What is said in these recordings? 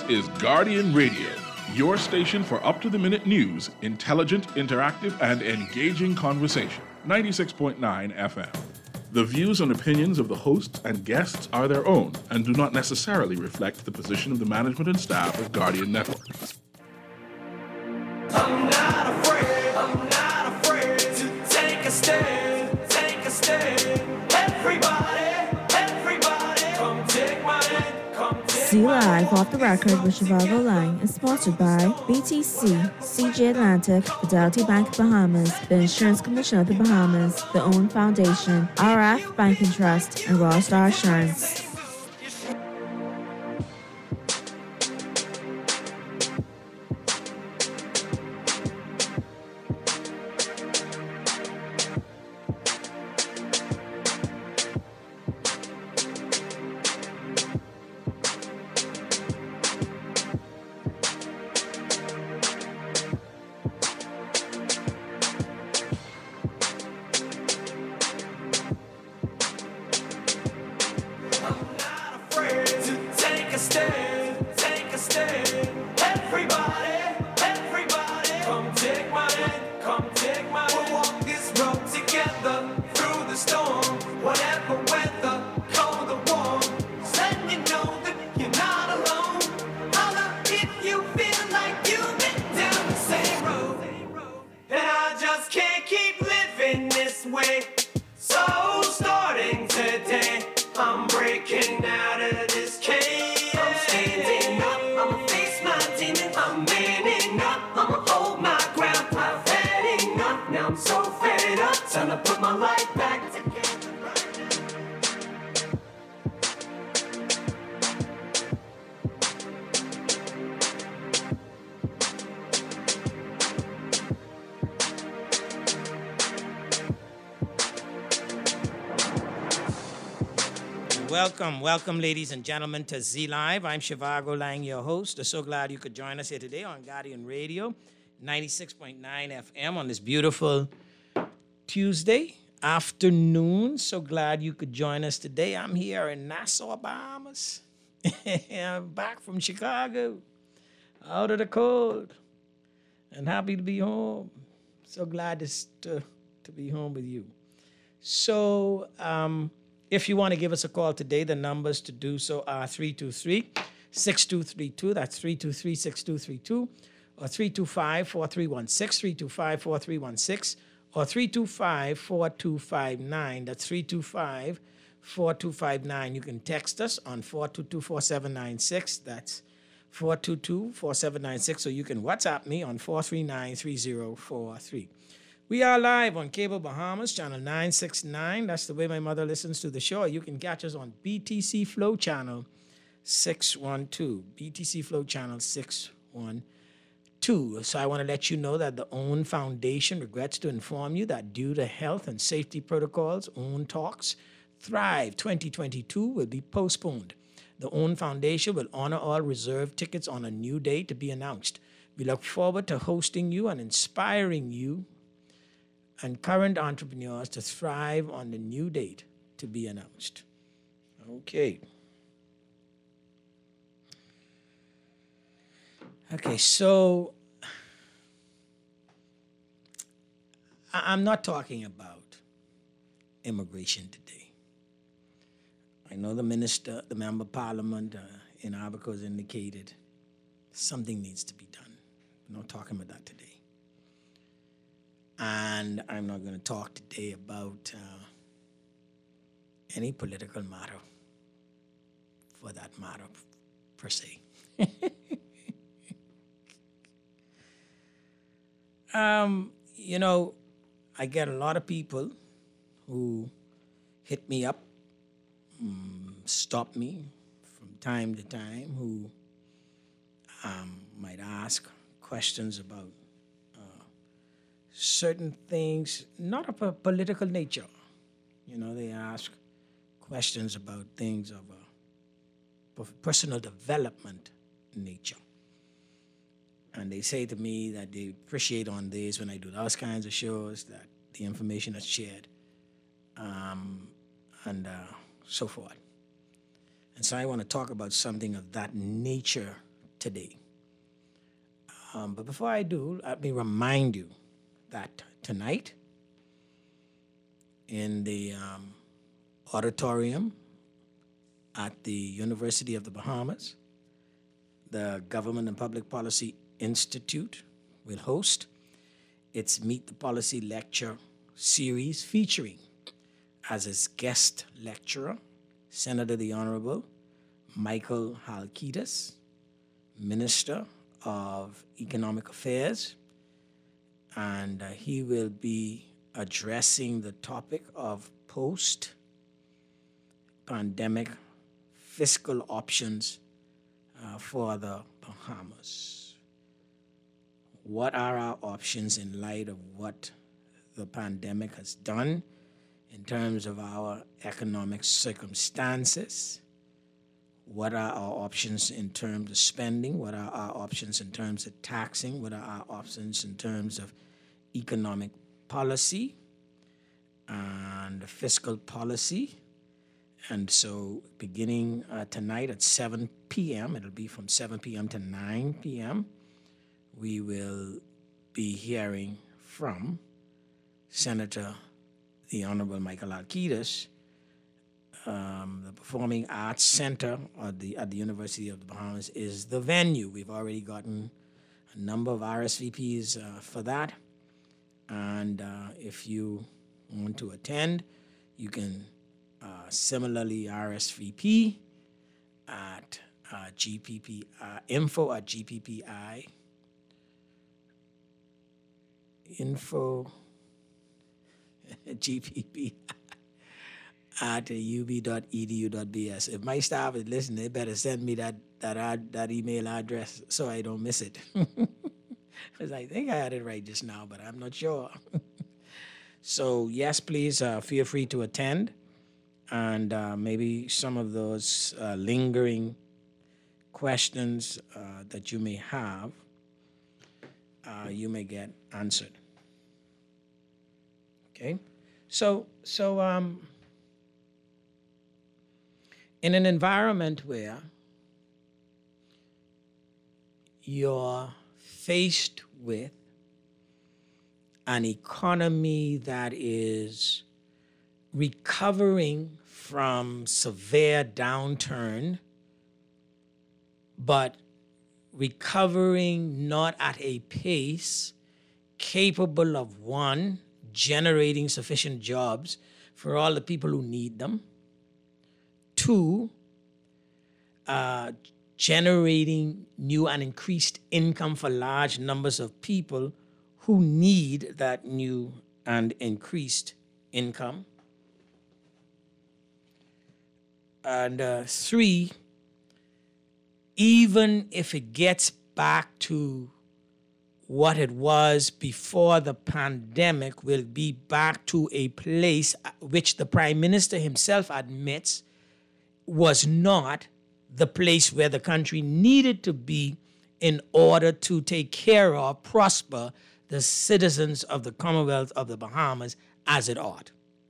is Guardian Radio, your station for up-to-the-minute news, intelligent, interactive, and engaging conversation. 96.9 FM. The views and opinions of the hosts and guests are their own and do not necessarily reflect the position of the management and staff of Guardian Network. I'm not afraid to take a stand, everybody, come take my hand, See Live Off the Record with Chicago Line is sponsored by BTC, CJ Atlantic, Fidelity Bank of Bahamas, the Insurance Commission of the Bahamas, the OWN Foundation, RF Bank and Trust, and Raw Star Assurance. Welcome, ladies and gentlemen, to Z Live. I'm Shivago Lang, your host. I'm so glad you could join us here today on Guardian Radio, 96.9 FM on this beautiful Tuesday afternoon. So glad you could join us today. I'm here in Nassau, Bahamas. I'm back from Chicago, out of the cold, and happy to be home. So glad to be home with you. So, if you want to give us a call today, the numbers to do so are 323-6232. That's 323-6232. Or 325-4316, 325-4316. Or 325-4259. That's 325-4259. You can text us on 422-4796. That's 422-4796. Or you can WhatsApp me on 439-3043. We are live on Cable Bahamas, channel 969. That's the way my mother listens to the show. You can catch us on BTC Flow channel 612. BTC Flow channel 612. So I want to let you know that the OWN Foundation regrets to inform you that due to health and safety protocols, OWN Talks Thrive 2022 will be postponed. The OWN Foundation will honor all reserved tickets on a new date to be announced. We look forward to hosting you and inspiring you and current entrepreneurs to thrive on the new date to be announced. Okay, so I'm not talking about immigration today. I know the member of parliament in Abaco has indicated something needs to be done. I'm not talking about that today. And I'm not going to talk today about any political matter, for that matter, per se. I get a lot of people who hit me up, stop me from time to time, who might ask questions about certain things, not of a political nature. They ask questions about things of a personal development nature. And they say to me that they appreciate on this when I do those kinds of shows, that the information is shared, and so forth. And so I want to talk about something of that nature today. But before I do, let me remind you that tonight in the auditorium at the University of the Bahamas, the Government and Public Policy Institute will host its Meet the Policy Lecture series featuring as its guest lecturer, Senator the Honorable Michael Halkitis, Minister of Economic Affairs, and he will be addressing the topic of post-pandemic fiscal options for the Bahamas. What are our options in light of what the pandemic has done in terms of our economic circumstances? What are our options in terms of spending? What are our options in terms of taxing? What are our options in terms of economic policy and fiscal policy? And so beginning tonight at 7 p.m., it'll be from 7 p.m. to 9 p.m., we will be hearing from Senator the Honorable Michael Halkitis. The Performing Arts Center at the University of the Bahamas is the venue. We've already gotten a number of RSVPs for that. And if you want to attend, you can similarly RSVP at info at GPPI. Info GPP at ub.edu.bs. If my staff is listening, they better send me that email address so I don't miss it. Because I think I had it right just now, but I'm not sure. So yes, please feel free to attend, and maybe some of those lingering questions that you may have, you may get answered. Okay, so in an environment where you're faced with an economy that is recovering from severe downturn, but recovering not at a pace capable of, one, generating sufficient jobs for all the people who need them, two, generating new and increased income for large numbers of people who need that new and increased income, and three, even if it gets back to what it was before the pandemic, will be back to a place which the Prime Minister himself admits was not the place where the country needed to be in order to take care of, prosper the citizens of the Commonwealth of the Bahamas as it ought.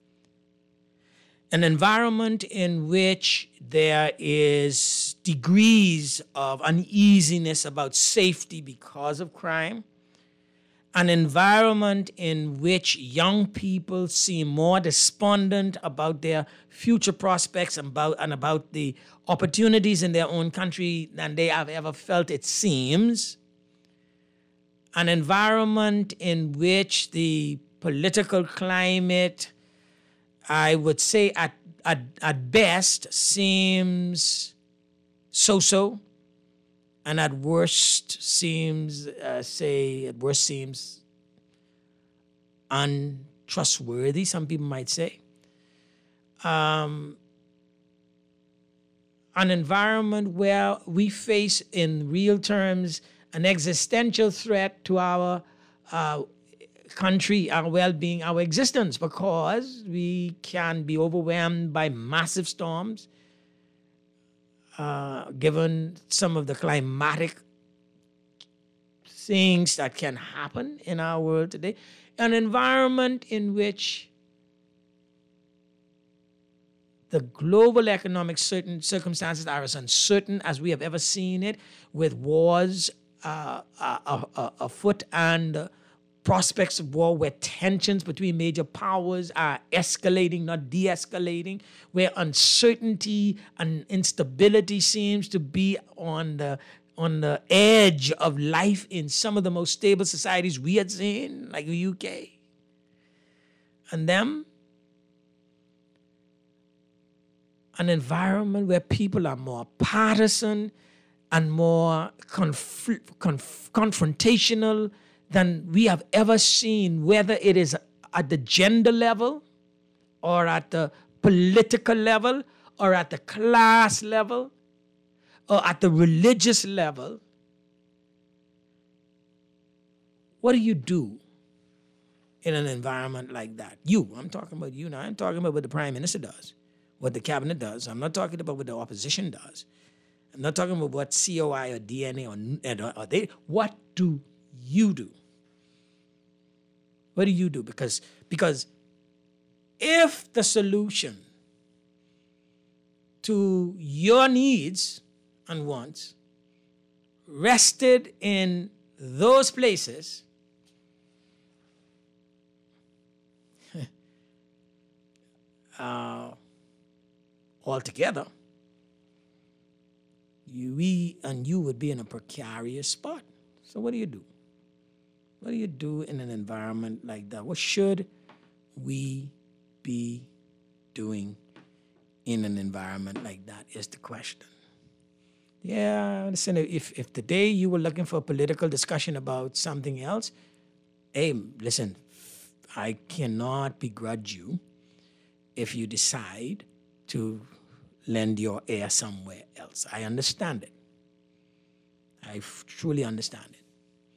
An environment in which there is degrees of uneasiness about safety because of crime, an environment in which young people seem more despondent about their future prospects and about the opportunities in their own country than they have ever felt, it seems, an environment in which the political climate, I would say at best, seems so-so, and at worst seems untrustworthy, some people might say. An environment where we face in real terms an existential threat to our country, our well-being, our existence, because we can be overwhelmed by massive storms, given some of the climatic things that can happen in our world today. An environment in which the global economic circumstances are as uncertain as we have ever seen it, with wars afoot and prospects of war, where tensions between major powers are escalating, not de-escalating, where uncertainty and instability seems to be on the edge of life in some of the most stable societies we had seen, like the UK. And then an environment where people are more partisan and more confrontational than we have ever seen, whether it is at the gender level or at the political level or at the class level or at the religious level. What do you do in an environment like that? I'm talking about you now. I'm talking about what the Prime Minister does, what the Cabinet does. I'm not talking about what the opposition does. I'm not talking about what COI or DNA or they. What do you do? What do you do? Because if the solution to your needs and wants rested in those places, altogether, we and you would be in a precarious spot. So what do you do? What do you do in an environment like that? What should we be doing in an environment like that is the question. Yeah, listen, if today you were looking for a political discussion about something else, hey, listen, I cannot begrudge you if you decide to lend your ear somewhere else. I understand it. I truly understand it.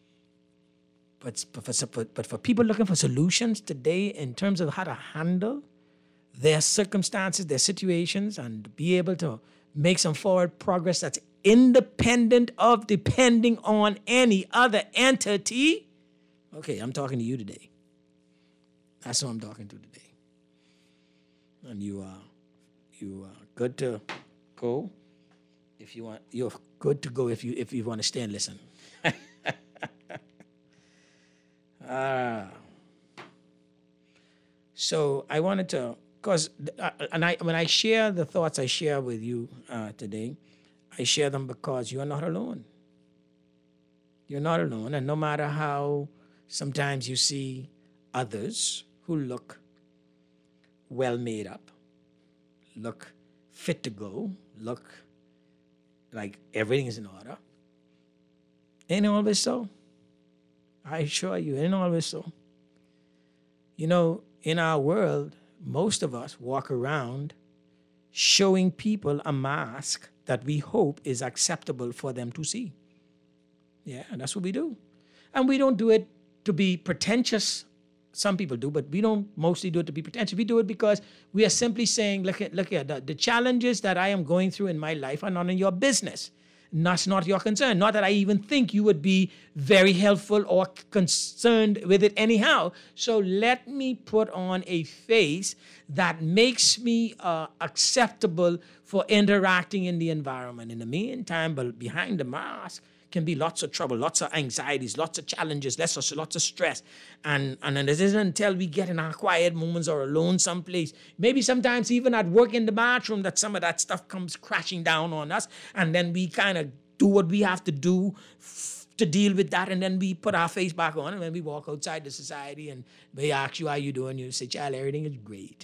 But for people looking for solutions today in terms of how to handle their circumstances, their situations, and be able to make some forward progress that's independent of depending on any other entity, okay, I'm talking to you today. That's who I'm talking to today. And you are good to go if you want. You're good to go if you want to stay and listen. So I wanted to, when I share the thoughts I share with you today, I share them because you are not alone. You're not alone, and no matter how sometimes you see others who look well made up, look fit to go, look like everything is in order, ain't it always so? I assure you, ain't always so. You know, in our world, most of us walk around showing people a mask that we hope is acceptable for them to see. Yeah, that's what we do. And we don't do it to be pretentious. Some people do, but we don't mostly do it to be pretentious. We do it because we are simply saying, look here, the challenges that I am going through in my life are none of your business. That's not your concern. Not that I even think you would be very helpful or concerned with it anyhow. So let me put on a face that makes me acceptable for interacting in the environment. In the meantime, but behind the mask can be lots of trouble, lots of anxieties, lots of challenges, lots of stress. And it isn't until we get in our quiet moments or alone someplace, maybe sometimes even at work in the bathroom, that some of that stuff comes crashing down on us. And then we kind of do what we have to do to deal with that. And then we put our face back on. And when we walk outside the society and they ask you, how you doing? You say, child, everything is great.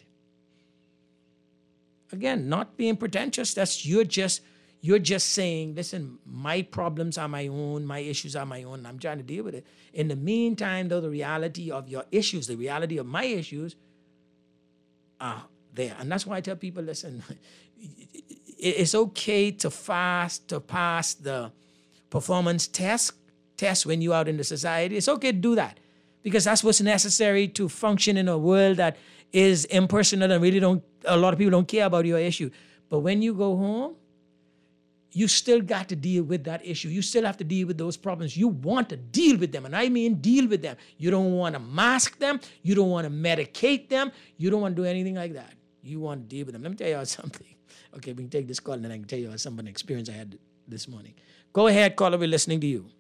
Again, not being pretentious. That's you're just saying, listen, my problems are my own, my issues are my own, and I'm trying to deal with it. In the meantime, though, the reality of your issues, the reality of my issues are there. And that's why I tell people, listen, it's okay to pass the performance test when you're out in the society. It's okay to do that because that's what's necessary to function in a world that is impersonal and a lot of people don't care about your issue. But when you go home, you still got to deal with that issue. You still have to deal with those problems. You want to deal with them, and I mean deal with them. You don't want to mask them. You don't want to medicate them. You don't want to do anything like that. You want to deal with them. Let me tell y'all something. Okay, we can take this call and then I can tell you some of the experience I had this morning. Go ahead, caller. We're listening to you.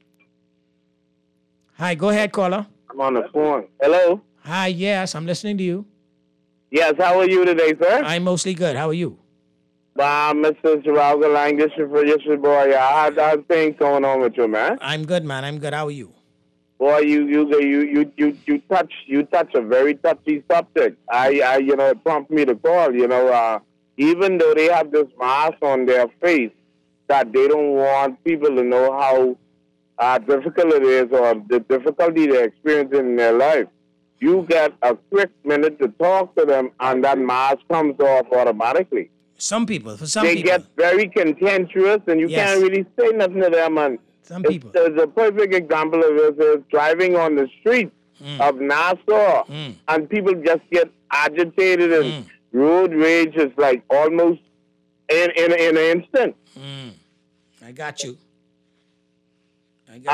Hi, go ahead, caller. I'm on the phone. Hello? Hi, yes, I'm listening to you. Yes, how are you today, sir? I'm mostly good. How are you? Mr. Chiralga Lang, this is your boy. How's things going on with you, man? I'm good, man. I'm good. How are you? Boy, you touch a very touchy subject. It prompted me to call. Even though they have this mask on their face, that they don't want people to know how difficult it is or the difficulty they're experiencing in their life. You get a quick minute to talk to them, and that mask comes off automatically. Some people, they get very contentious, and you can't really say nothing to them. And some people. There's a perfect example of this is driving on the streets of Nassau, and people just get agitated, and road rage is like almost in an instant. I got you. And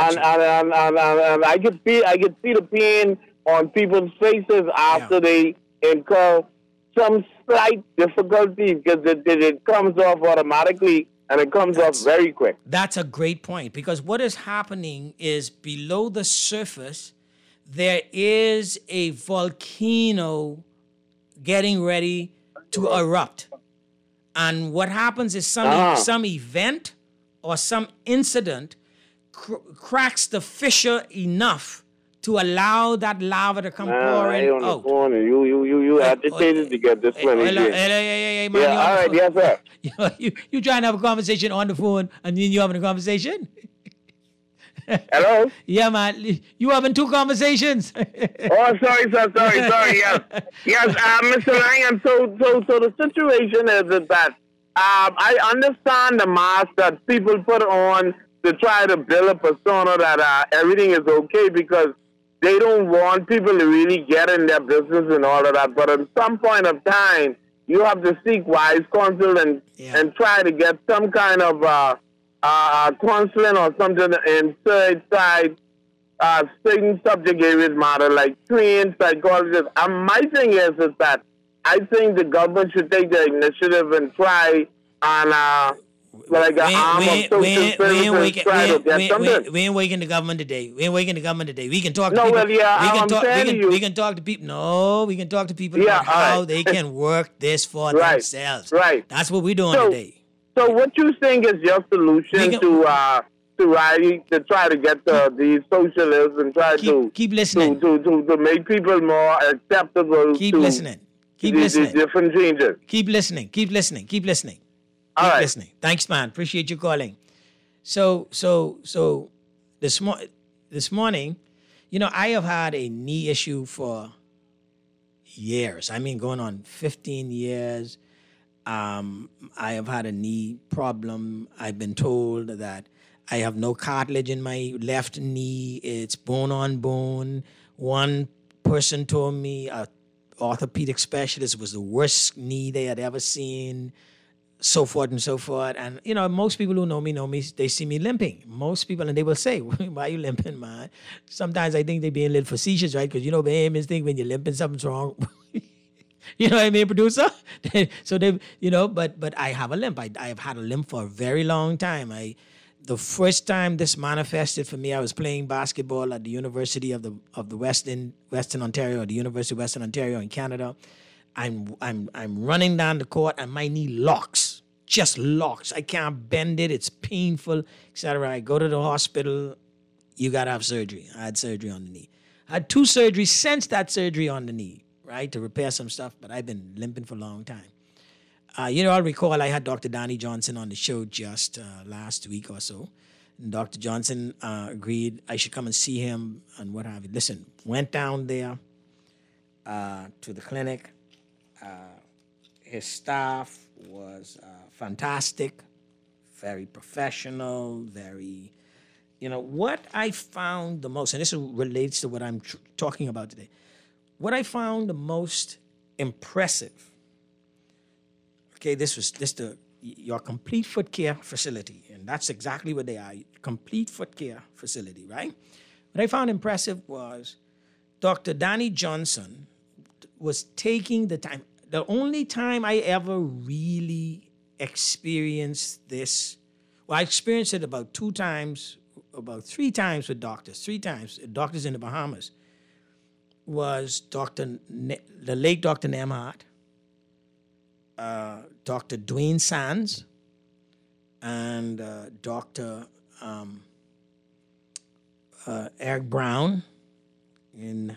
I could see the pain on people's faces after they incur some slight difficulty because it comes off automatically and it comes off very quick. That's a great point, because what is happening is below the surface, there is a volcano getting ready to erupt. And what happens is some event or some incident cracks the fissure enough to allow that lava to come pouring on out. The phone and you agitated to get this one. Hey, man, all right, yes, sir. You trying to have a conversation on the phone and then you having a conversation? Hello? Yeah, man. You having two conversations. Oh, sorry, sir. Sorry, yes. Yes, Mr. Lang, so the situation is that I understand the mask that people put on to try to build a persona that everything is okay because they don't want people to really get in their business and all of that. But at some point of time, you have to seek wise counsel and try to get some kind of counseling or something inside certain subject areas matter, like trained psychologists. My thing is that I think the government should take the initiative and try and like an arm of social services try to get something. We ain't waking the government today. We can talk to no, people. Well, yeah, we can talk to people. No, we can talk to people about how they can work this for themselves. Right. That's what we're doing today. So what you think is your solution to try to get these socialists and try to keep listening to make people more acceptable keep listening different changes. Keep listening listening. Thanks, man. Appreciate you calling. So this morning, I have had a knee issue for years. I mean, going on 15 years. I have had a knee problem. I've been told that I have no cartilage in my left knee. It's bone on bone. One person told me an orthopedic specialist was the worst knee they had ever seen. So forth and so forth. And, most people who know me, they see me limping. Most people, and they will say, why are you limping, man? Sometimes I think they're being a little facetious, right? Because, the think when you're limping, something's wrong. You know what I mean, producer? So but I have a limp. I have had a limp for a very long time. The first time this manifested for me, I was playing basketball at the University of the Western Ontario, or the University of Western Ontario in Canada. I'm running down the court and my knee locks, just locks. I can't bend it. It's painful, etc. I go to the hospital. You got to have surgery. I had surgery on the knee. I had 2 surgeries since that surgery on the knee, right, to repair some stuff, but I've been limping for a long time. I'll recall I had Dr. Danny Johnson on the show just last week or so. And Dr. Johnson agreed I should come and see him and what have you. Listen, went down there to the clinic. His staff was fantastic, very professional, very, what I found the most, and this relates to what I'm talking about today. What I found the most impressive, okay, this was your complete foot care facility, and that's exactly what they are, complete foot care facility, right? What I found impressive was Dr. Danny Johnson was taking the time. the only time I ever really experienced this, well, I experienced it about 3 times with doctors, 3 times, doctors in the Bahamas, was the late Dr. Nemhat, Dr. Dwayne Sands, and Dr. Eric Brown in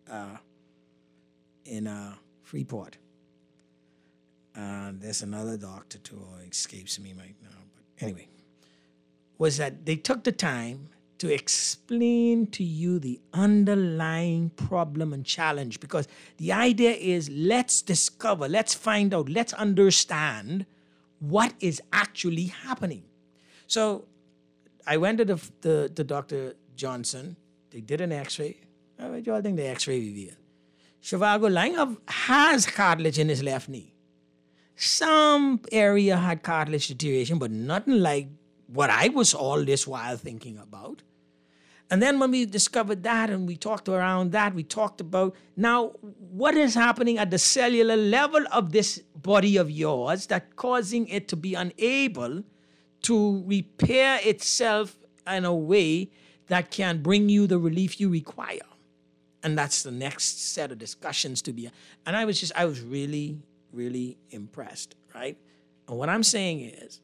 Freeport. There's another doctor too, who escapes me right now. But anyway, was that they took the time to explain to you the underlying problem and challenge, because the idea is let's discover, let's find out, let's understand what is actually happening. So I went to the Dr. Johnson. They did an x-ray. What do you all think the x-ray revealed? Shivago Lang has cartilage in his left knee. Some area had cartilage deterioration, but nothing like what I was all this while thinking about. And then when we discovered that and we talked around that, we talked about now what is happening at the cellular level of this body of yours that causing it to be unable to repair itself in a way that can bring you the relief you require. And that's the next set of discussions to be. And I was really, really impressed, right? And what I'm saying is,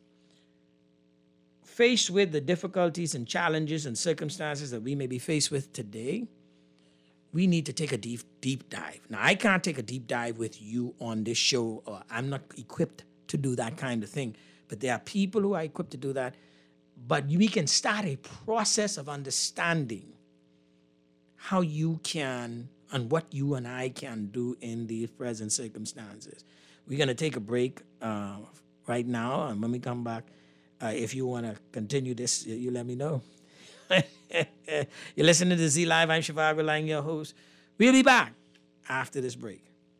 faced with the difficulties and challenges and circumstances that we may be faced with today, we need to take a deep dive. Now, I can't take a deep dive with you on this show, or I'm not equipped to do that kind of thing. But there are people who are equipped to do that. But we can start a process of understanding how you can and what you and I can do in the present circumstances. We're going to take a break right now, and when we come back, if you want to continue this, you let me know. You're listening to Z Live. I'm Shivago Lang, your host. We'll be back after this break.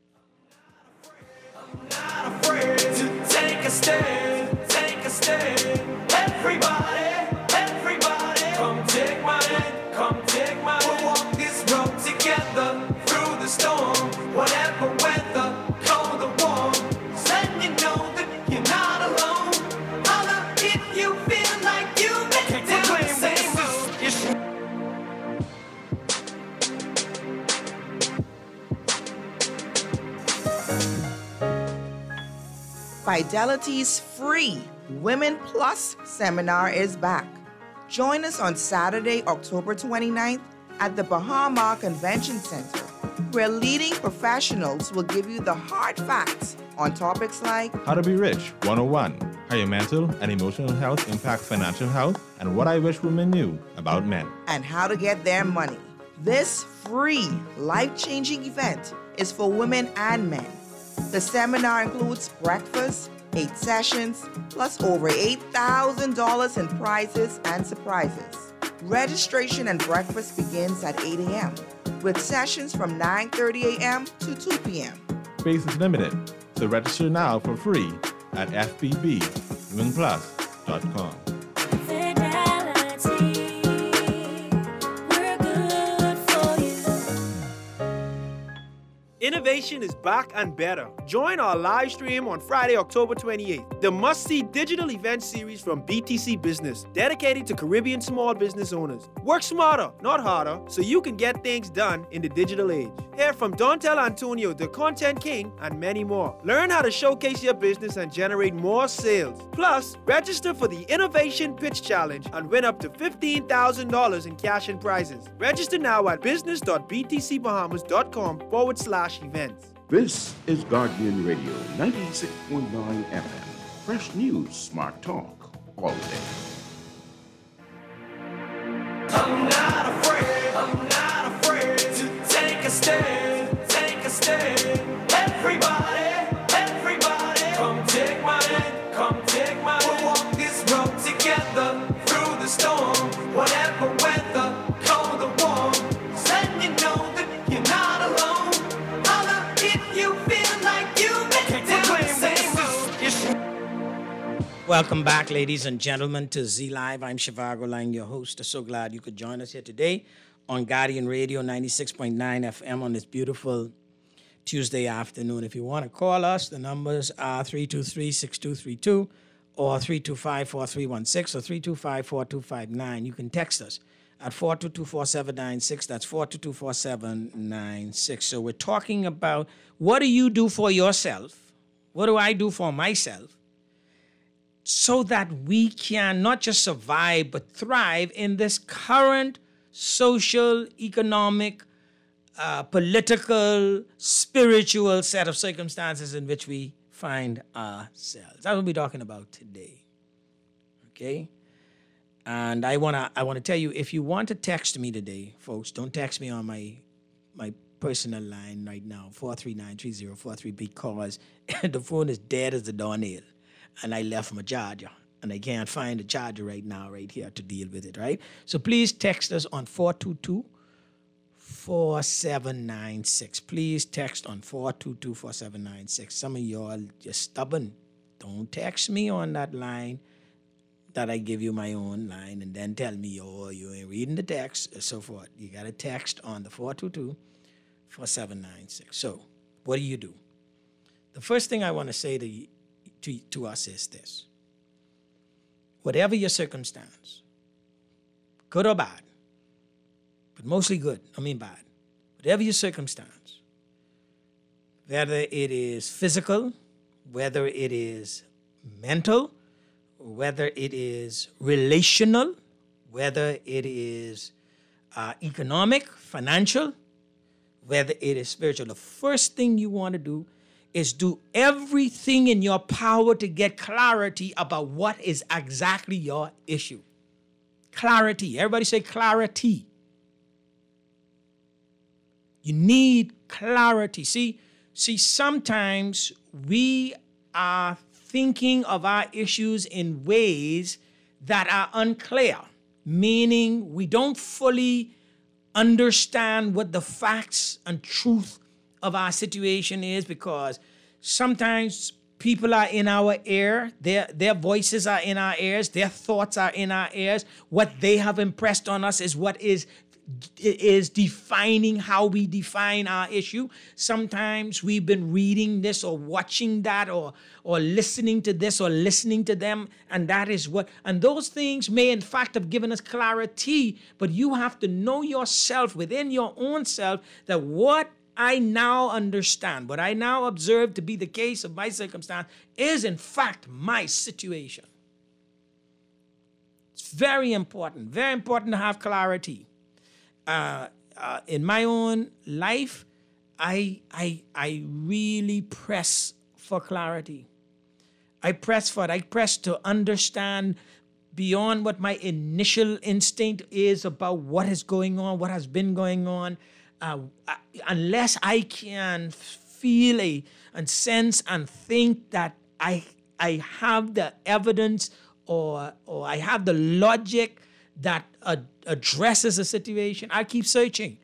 I'm not afraid to take a stand, take a stand. Everybody, come take my hand, come take my hand. We'll walk this road together through the storm, whatever weather, cold or warm. Letting you know that you're not alone. Holla if you feel like you make it down the same road. Fidelity's free Women Plus seminar is back. Join us on Saturday, October 29th at the Bahama Convention Center, where leading professionals will give you the hard facts on topics like How to Be Rich 101, how your mental and emotional health impact financial health, and what I wish women knew about men, and how to get their money. This free, life-changing event is for women and men. The seminar includes breakfast, 8 sessions, plus over $8,000 in prizes and surprises. Registration and breakfast begins at 8 a.m., with sessions from 9:30 a.m. to 2 p.m. Space is limited, so register now for free at fbbwomenplus.com. Innovation is back and better. Join our live stream on Friday, October 28th. The must-see digital event series from BTC Business, dedicated to Caribbean small business owners. Work smarter, not harder, so you can get things done in the digital age. Hear from Dontel Antonio, the Content King, and many more. Learn how to showcase your business and generate more sales. Plus, register for the Innovation Pitch Challenge and win up to $15,000 in cash and prizes. Register now at business.btcbahamas.com/events. This is Guardian Radio 96.9 FM. Fresh news, smart talk, all day. I'm not afraid to take a stand, take a stand. Everybody, come take my hand, come take my hand. We'll walk this road together through the storm, whatever weather, cold or warm. Letting you know that you're not alone. Holla if you feel like you make it down the same road. Welcome back, ladies and gentlemen, to Z Live. I'm Shivago Lang, your host. I'm so glad you could join us here today on Guardian Radio 96.9 FM on this beautiful Tuesday afternoon. If you want to call us, the numbers are 323-6232 or 325-4316 or 325-4259. You can text us at 422-4796. That's 422-4796. So we're talking about, what do you do for yourself? What do I do for myself? So that we can not just survive, but thrive in this current social, economic, political, spiritual set of circumstances in which we find ourselves. That's what we're talking about today. Okay? And I wanna tell you, if you want to text me today, folks, don't text me on my personal line right now, 439-3043, because the phone is dead as a doornail, and I left my charger, and I can't find the charger right now, right here, to deal with it, right? So please text us on 422-4796. Please text on 422-4796. Some of y'all just stubborn. Don't text me on that line that I give you my own line and then tell me, oh, you ain't reading the text, and so forth. You got to text on the 422-4796. So what do? The first thing I want to say to us is this. Whatever your circumstance, good or bad, but mostly good, I mean bad, whatever your circumstance, whether it is physical, whether it is mental, whether it is relational, whether it is economic, financial, whether it is spiritual, the first thing you want to do is do everything in your power to get clarity about what is exactly your issue. Clarity. Everybody say clarity. You need clarity. See, sometimes we are thinking of our issues in ways that are unclear, meaning we don't fully understand what the facts and truth of our situation is, because sometimes people are in our ear, their voices are in our ears, their thoughts are in our ears. What they have impressed on us is what is defining how we define our issue. Sometimes we've been reading this or watching that or listening to this or listening to them, and that is what, and those things may in fact have given us clarity, but you have to know yourself within your own self that what I now understand, what I now observe to be the case of my circumstance is in fact my situation. It's very important to have clarity. In my own life, I really press for clarity. I press for it. I press to understand beyond what my initial instinct is about what is going on, what has been going on. Unless I can feel and sense and think that I have the evidence or I have the logic that addresses a situation, I keep searching.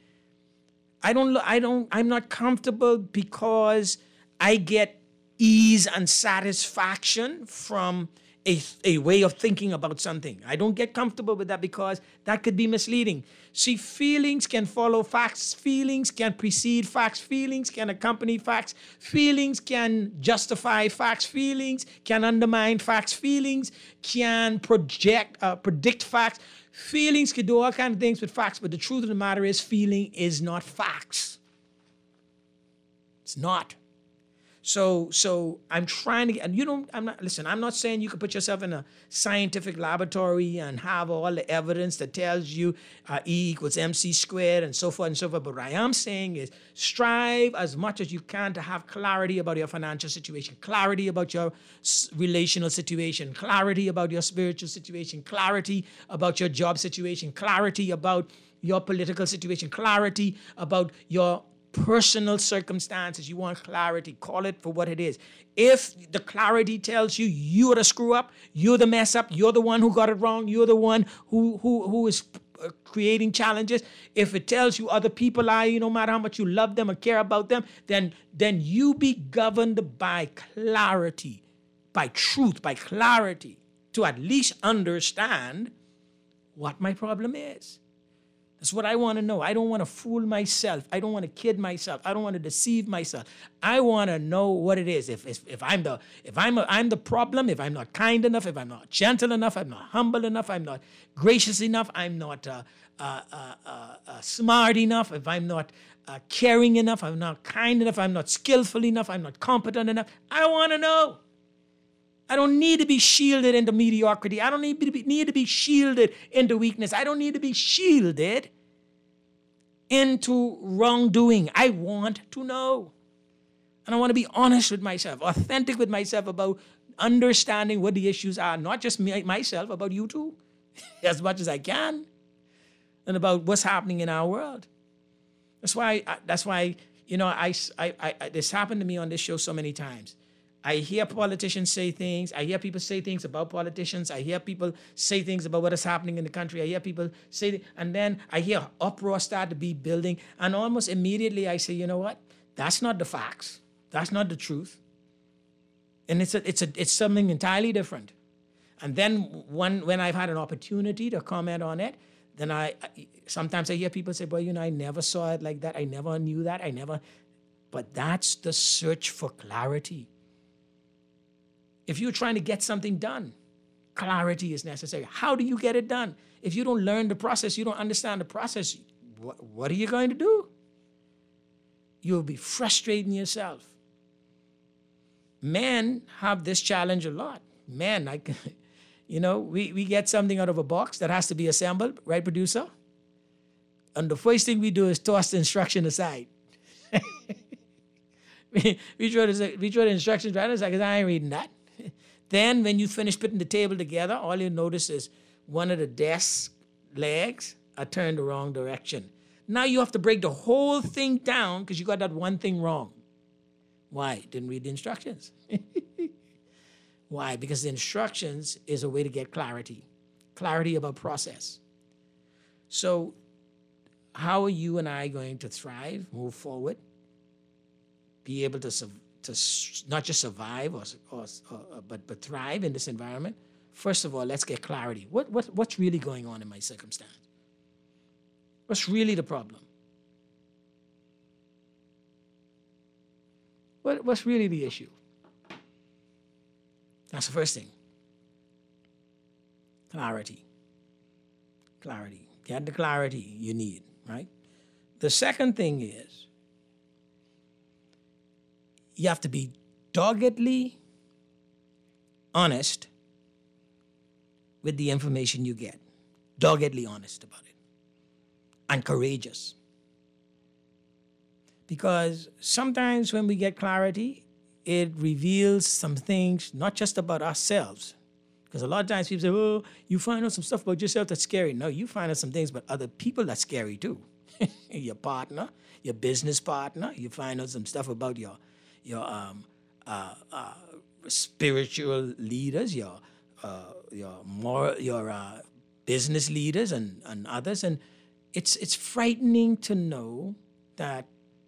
I'm not comfortable because I get ease and satisfaction from a way of thinking about something. I don't get comfortable with that because that could be misleading. See, feelings can follow facts. Feelings can precede facts. Feelings can accompany facts. Feelings can justify facts. Feelings can undermine facts. Feelings can predict facts. Feelings can do all kinds of things with facts, but the truth of the matter is feeling is not facts. It's not. So I'm trying to, and I'm not saying you can put yourself in a scientific laboratory and have all the evidence that tells you E equals MC squared and so forth and so forth. But what I am saying is strive as much as you can to have clarity about your financial situation, clarity about your relational situation, clarity about your spiritual situation, clarity about your job situation, clarity about your political situation, clarity about your personal circumstances. You want clarity, call it for what it is. If the clarity tells you you're the screw up, you're the mess up, you're the one who got it wrong, you're the one who is creating challenges, if it tells you other people are, no matter how much you love them or care about them, then you be governed by clarity, by truth, by clarity, to at least understand what my problem is. That's what I want to know. I don't want to fool myself. I don't want to kid myself. I don't want to deceive myself. I want to know what it is. If I'm the problem, if I'm not kind enough, if I'm not gentle enough, I'm not humble enough, I'm not gracious enough, I'm not smart enough, if I'm not caring enough, I'm not kind enough, I'm not skillful enough, I'm not competent enough. I want to know. I don't need to be shielded into mediocrity. I don't need to be shielded into weakness. I don't need to be shielded into wrongdoing. I want to know. And I want to be honest with myself, authentic with myself about understanding what the issues are, not just myself, about you too, as much as I can, and about what's happening in our world. That's why this happened to me on this show so many times. I hear politicians say things. I hear people say things about politicians. I hear people say things about what is happening in the country. I hear people say, and then I hear uproar start to be building. And almost immediately I say, you know what? That's not the facts. That's not the truth. And it's something entirely different. And then when I've had an opportunity to comment on it, then sometimes I hear people say, well, I never saw it like that. I never knew that. But that's the search for clarity. If you're trying to get something done, clarity is necessary. How do you get it done? If you don't learn the process, you don't understand the process, what are you going to do? You'll be frustrating yourself. Men have this challenge a lot. Men, we get something out of a box that has to be assembled, right, producer? And the first thing we do is toss the instruction aside. we throw the instructions right aside because I ain't reading that. Then when you finish putting the table together, all you notice is one of the desk legs are turned the wrong direction. Now you have to break the whole thing down because you got that one thing wrong. Why? Didn't read the instructions. Why? Because the instructions is a way to get clarity about process. So how are you and I going to thrive, move forward, be able to not just survive but thrive in this environment? First of all, let's get clarity. What's really going on in my circumstance? What's really the problem? What's really the issue? That's the first thing. Clarity. Get the clarity you need, right? The second thing is you have to be doggedly honest with the information you get. Doggedly honest about it. And courageous. Because sometimes when we get clarity, it reveals some things, not just about ourselves. Because a lot of times people say, oh, you find out some stuff about yourself that's scary. No, you find out some things about other people that's scary too. Your partner, your business partner. You find out some stuff about your spiritual leaders, your business leaders and others. And it's frightening to know that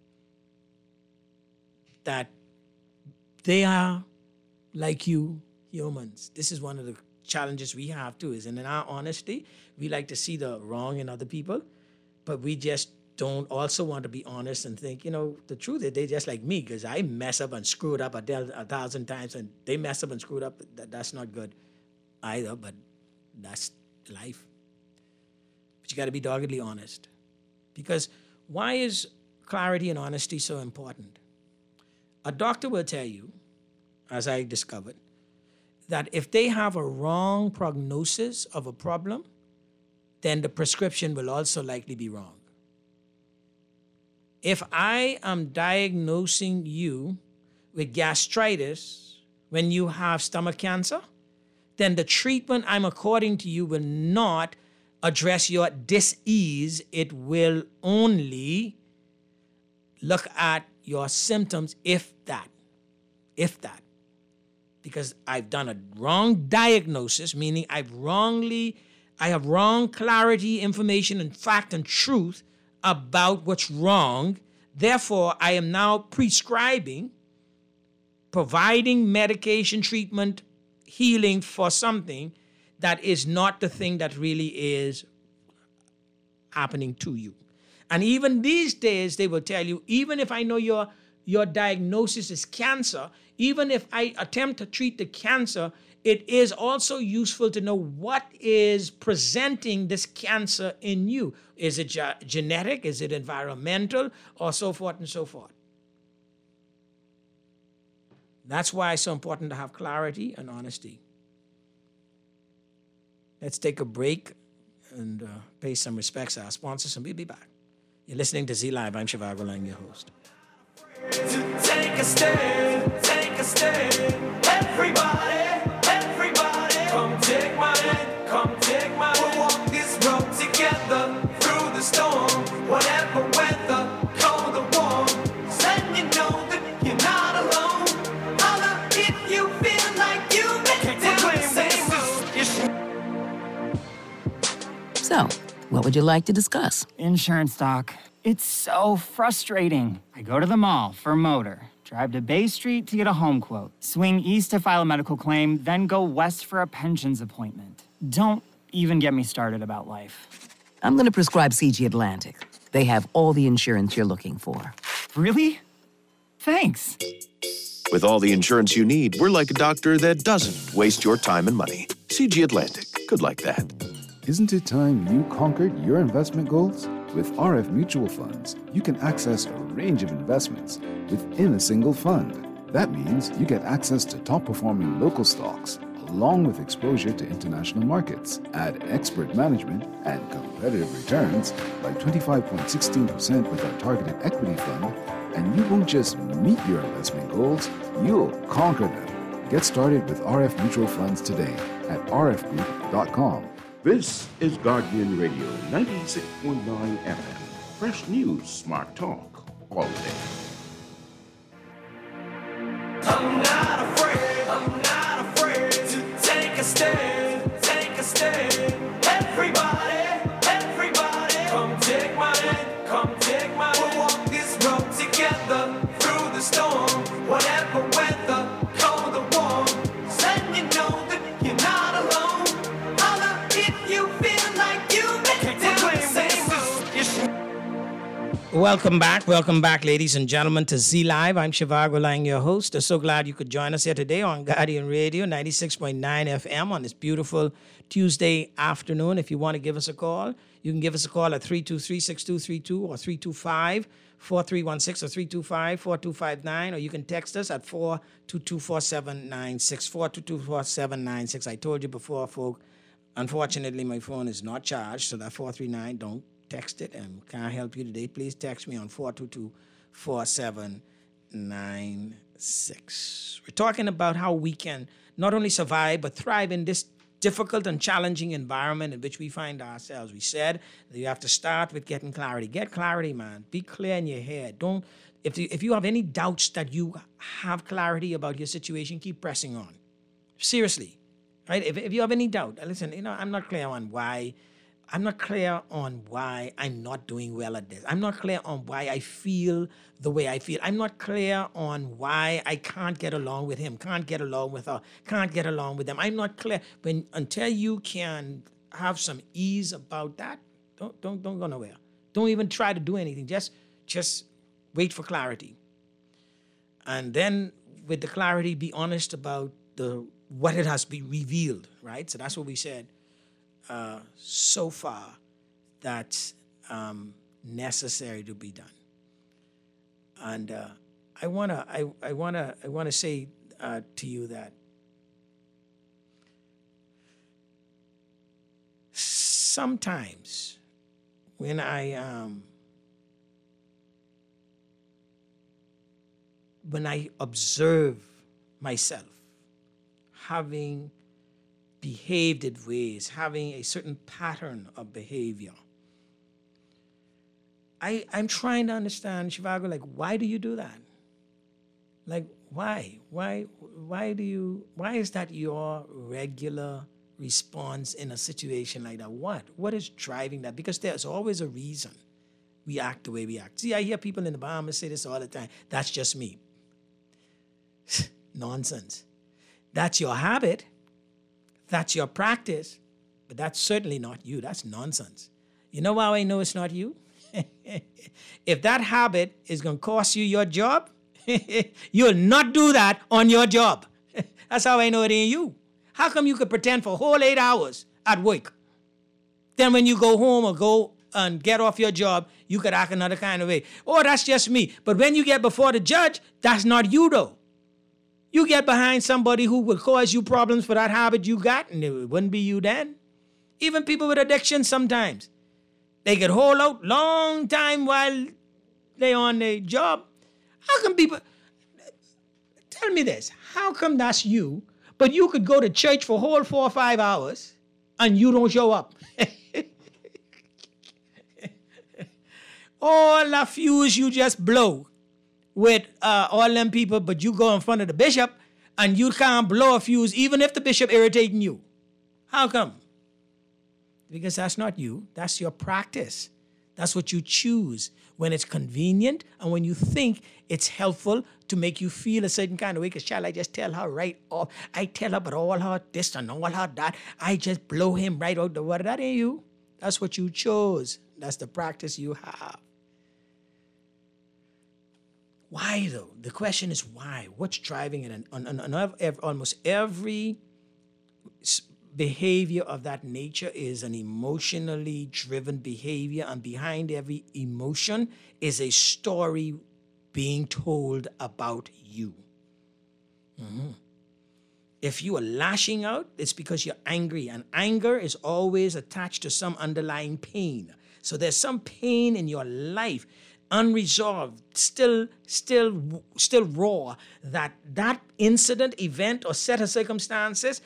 they are like you, humans. This is one of the challenges we have too, is in our honesty, we like to see the wrong in other people, but we just don't also want to be honest and think, the truth is they're just like me, because I mess up and screw it up 1,000 times, and they mess up and screw it up. That's not good either, but that's life. But you got to be doggedly honest. Because why is clarity and honesty so important? A doctor will tell you, as I discovered, that if they have a wrong prognosis of a problem, then the prescription will also likely be wrong. If I am diagnosing you with gastritis when you have stomach cancer, then the treatment I'm according to you will not address your dis-ease. It will only look at your symptoms, if that. Because I've done a wrong diagnosis, meaning I have wrong clarity, information, and fact and truth about what's wrong. Therefore, I am now prescribing, providing medication, treatment, healing for something that is not the thing that really is happening to you. And even these days, they will tell you, even if I know your diagnosis is cancer, even if I attempt to treat the cancer, it is also useful to know what is presenting this cancer in you. Is it genetic? Is it environmental? Or so forth and so forth. That's why it's so important to have clarity and honesty. Let's take a break and pay some respects to our sponsors, and we'll be back. You're listening to Z Live. I'm Shivago Lang, your host. To take a stand, everybody, come take my hand, come take my hand. We'll walk this road together through the storm, whatever weather, cold or warm. Just letting you know that you're not alone. Holla if you feel like you've been down the same road. So, what would you like to discuss? Insurance, Doc. It's so frustrating. I go to the mall for a motor, drive to Bay Street to get a home quote, swing east to file a medical claim, then go west for a pensions appointment. Don't even get me started about life. I'm going to prescribe CG Atlantic. They have all the insurance you're looking for. Really? Thanks. With all the insurance you need, we're like a doctor that doesn't waste your time and money. CG Atlantic. Good like that. Isn't it time you conquered your investment goals? With RF Mutual Funds, you can access a range of investments within a single fund. That means you get access to top-performing local stocks, along with exposure to international markets, add expert management and competitive returns like 25.16% with our targeted equity fund, and you won't just meet your investment goals, you'll conquer them. Get started with RF Mutual Funds today at rfgroup.com. This is Guardian Radio 96.9 FM. Fresh news, smart talk, all day. I'm not afraid to take a stand, everybody, come take my hand, we'll walk this road together through the storm, whatever weather, cold or warm, just letting you know that you're not alone. Holla if you feel like you've been down the same road. Welcome back, ladies and gentlemen, to Z Live. I'm Shivago Lang, your host. I'm so glad you could join us here today on Guardian Radio 96.9 FM on this beautiful Tuesday afternoon. If you want to give us a call, you can give us a call at 323-6232 or 325-4316 or 325-4259, or you can text us at 422-4796, 422-4796. I told you before, folks, unfortunately, my phone is not charged, so that 439, don't text it, and can't help you today. Please text me on 422-4796. We're talking about how we can not only survive but thrive in this difficult and challenging environment in which we find ourselves. We said that you have to start with getting clarity. Get clarity, man. Be clear in your head. If you have any doubts that you have clarity about your situation, keep pressing on. Seriously, right? If you have any doubt, listen, I'm not clear on why I'm not doing well at this. I'm not clear on why I feel the way I feel. I'm not clear on why I can't get along with him, can't get along with her, can't get along with them. I'm not clear. Until you can have some ease about that, don't go nowhere. Don't even try to do anything. Just wait for clarity. And then with the clarity, be honest about what it has been revealed, right? So that's what we said. So far, that's necessary to be done, and I wanna say to you that sometimes when I observe myself having behaved in ways, having a certain pattern of behavior, I'm trying to understand, Shivago, like, why do you do that? Like, why? Why is that your regular response in a situation like that? What is driving that? Because there's always a reason we act the way we act. See, I hear people in the Bahamas say this all the time. That's just me. Nonsense. That's your habit. That's your practice, but that's certainly not you. That's nonsense. You know how I know it's not you? If that habit is going to cost you your job, you'll not do that on your job. That's how I know it ain't you. How come you could pretend for a whole 8 hours at work? Then when you go home or go and get off your job, you could act another kind of way. Oh, that's just me. But when you get before the judge, that's not you though. You get behind somebody who will cause you problems for that habit you got, and it wouldn't be you then. Even people with addiction sometimes. They could hold out long time while they on their job. How come people, tell me this, how come that's you, but you could go to church for a whole 4 or 5 hours and you don't show up? All the fuse you just blow with all them people, but you go in front of the bishop and you can't blow a fuse even if the bishop irritating you. How come? Because that's not you. That's your practice. That's what you choose when it's convenient and when you think it's helpful to make you feel a certain kind of way. Because, child, I just tell her right off. I tell her about all her this and all her that. I just blow him right out the water. That ain't you. That's what you chose. That's the practice you have. Why, though? The question is why? What's driving it? And almost every behavior of that nature is an emotionally driven behavior, and behind every emotion is a story being told about you. Mm-hmm. If you are lashing out, it's because you're angry, and anger is always attached to some underlying pain. So there's some pain in your life, unresolved, still raw, that incident, event, or set of circumstances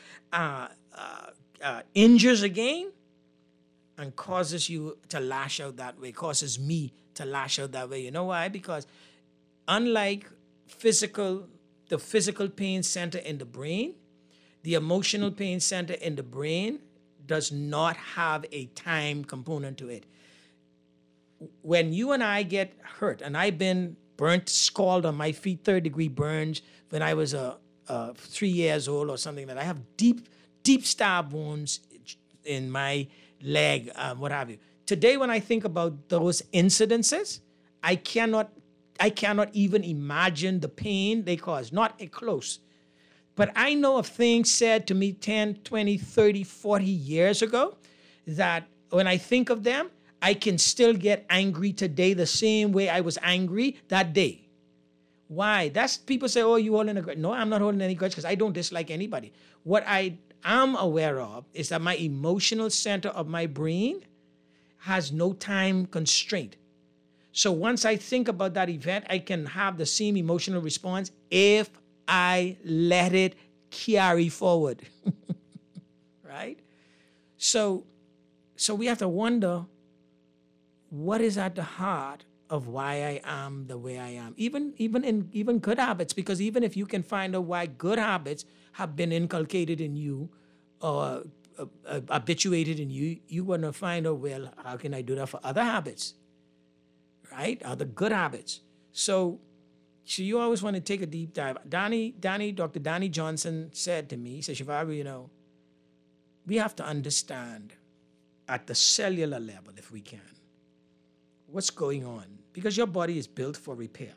injures again and causes you to lash out that way, causes me to lash out that way. You know why? Because unlike the physical pain center in the brain, the emotional pain center in the brain does not have a time component to it. When you and I get hurt, and I've been burnt, scalded on my feet, 3rd-degree burns when I was 3 years old or something like that. I have deep stab wounds in my leg, what have you. Today, when I think about those incidences, I cannot even imagine the pain they cause, not close. But I know of things said to me 10, 20, 30, 40 years ago that when I think of them, I can still get angry today the same way I was angry that day. Why? That's people say, oh, you holding a grudge. No, I'm not holding any grudge because I don't dislike anybody. What I am aware of is that my emotional center of my brain has no time constraint. So once I think about that event, I can have the same emotional response if I let it carry forward. Right? So we have to wonder, what is at the heart of why I am the way I am? Even good habits, because even if you can find out why good habits have been inculcated in you or habituated in you, you want to find out, well, how can I do that for other habits? Right? Other good habits. So you always want to take a deep dive. Dr. Donnie Johnson said to me, he said, Zhivago, we have to understand at the cellular level, if we can, what's going on, because your body is built for repair.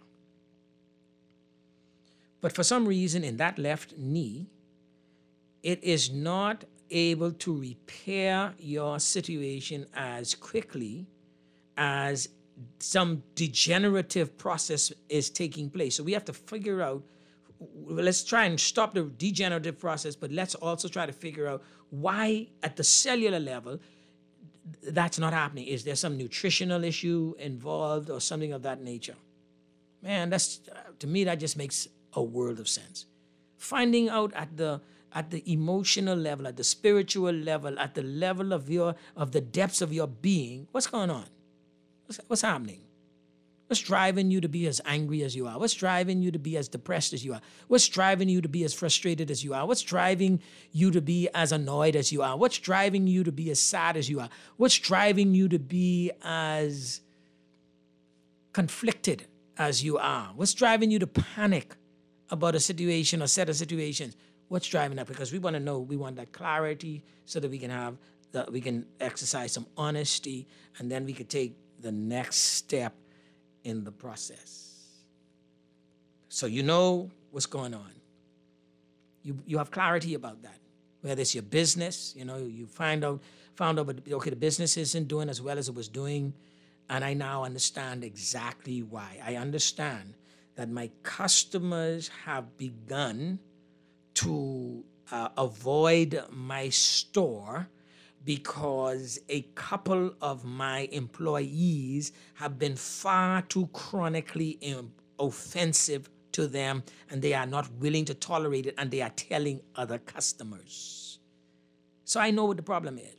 But for some reason in that left knee, it is not able to repair your situation as quickly as some degenerative process is taking place. So we have to figure out, let's try and stop the degenerative process, but let's also try to figure out why at the cellular level that's not happening. Is there some nutritional issue involved or something of that nature? Man, that's to me, that just makes a world of sense. Finding out at the emotional level, at the spiritual level, at the level of the depths of your being, what's going on? What's happening? What's driving you to be as angry as you are? What's driving you to be as depressed as you are? What's driving you to be as frustrated as you are? What's driving you to be as annoyed as you are? What's driving you to be as sad as you are? What's driving you to be as conflicted as you are? What's driving you to panic about a situation or set of situations? What's driving that? Because we want to know, we want that clarity so that we can have we can exercise some honesty, and then we could take the next step in the process. So you know what's going on. You have clarity about that. Whether it's your business, you found out, okay, the business isn't doing as well as it was doing, and I now understand exactly why. I understand that my customers have begun to avoid my store because a couple of my employees have been far too chronically offensive to them, and they are not willing to tolerate it, and they are telling other customers. So I know what the problem is.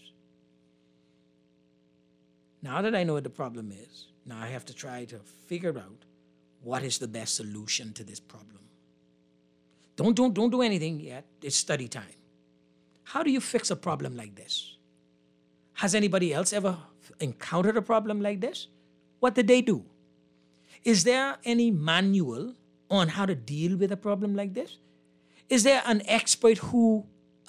Now that I know what the problem is, now I have to try to figure out what is the best solution to this problem. Don't do anything yet. It's study time. How do you fix a problem like this? Has anybody else ever encountered a problem like this? What did they do? Is there any manual on how to deal with a problem like this? Is there an expert who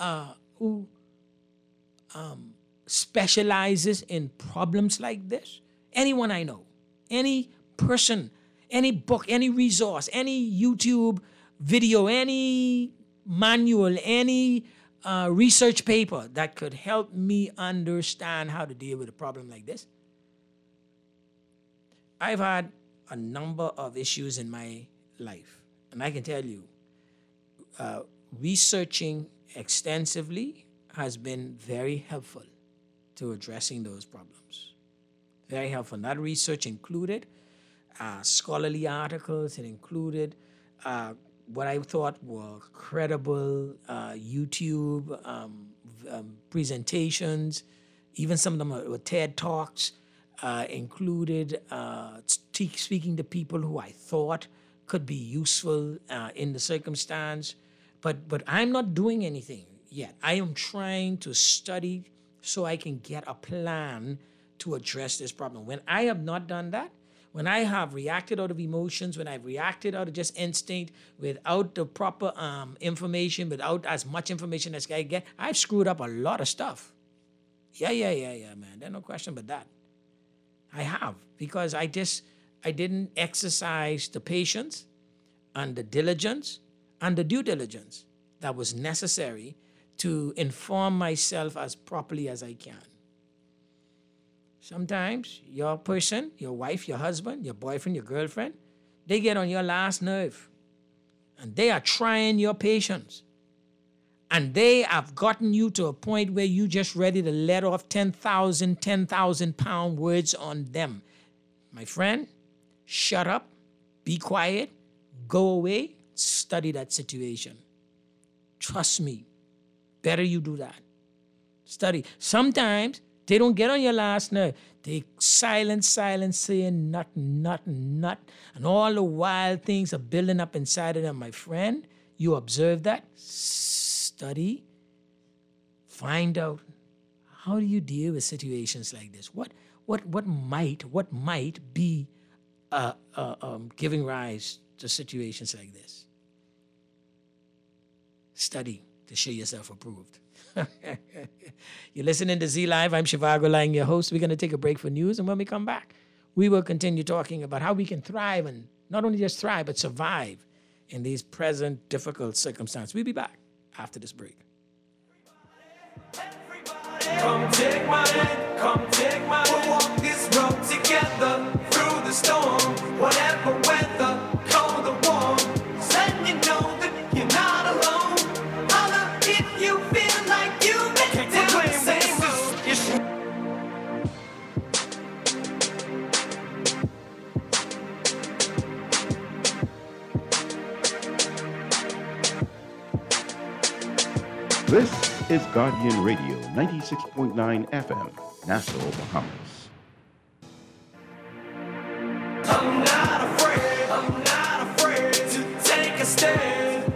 specializes in problems like this? Anyone I know, any person, any book, any resource, any YouTube video, any manual, any research paper that could help me understand how to deal with a problem like this? I've had a number of issues in my life, and I can tell you, researching extensively has been very helpful to addressing those problems. Very helpful. That research included scholarly articles. It included what I thought were credible YouTube presentations. Even some of them were TED Talks. Included speaking to people who I thought could be useful in the circumstance. But I'm not doing anything yet. I am trying to study so I can get a plan to address this problem. When I have not done that, when I have reacted out of emotions, when I've reacted out of just instinct, without the proper information, without as much information as I get, I've screwed up a lot of stuff. Yeah, man. There's no question about that. I have, because I didn't exercise the patience and the diligence and the due diligence that was necessary to inform myself as properly as I can. Sometimes your person, your wife, your husband, your boyfriend, your girlfriend, they get on your last nerve, and they are trying your patience. And they have gotten you to a point where you just ready to let off 10,000 pound words on them. My friend, shut up, be quiet, go away, study that situation. Trust me, better you do that. Study. Sometimes they don't get on your last nerve. They silent, saying nothing. And all the wild things are building up inside of them. My friend, you observe that, study, find out, how do you deal with situations like this? What might be giving rise to situations like this? Study to show yourself approved. You're listening to Z Live. I'm Shivago Lang, your host. We're going to take a break for news, and when we come back, we will continue talking about how we can thrive, and not only just thrive, but survive in these present difficult circumstances. We'll be back after this break. Come take my hand, come take my hand. We'll walk this road together through the storm. Whatever weather, cold or warm, just letting you know that you're not alone. Holla if you feel like you've been down the same road. This is Guardian Radio 96.9 FM, Nassau, Bahamas. I'm not afraid to take a stand,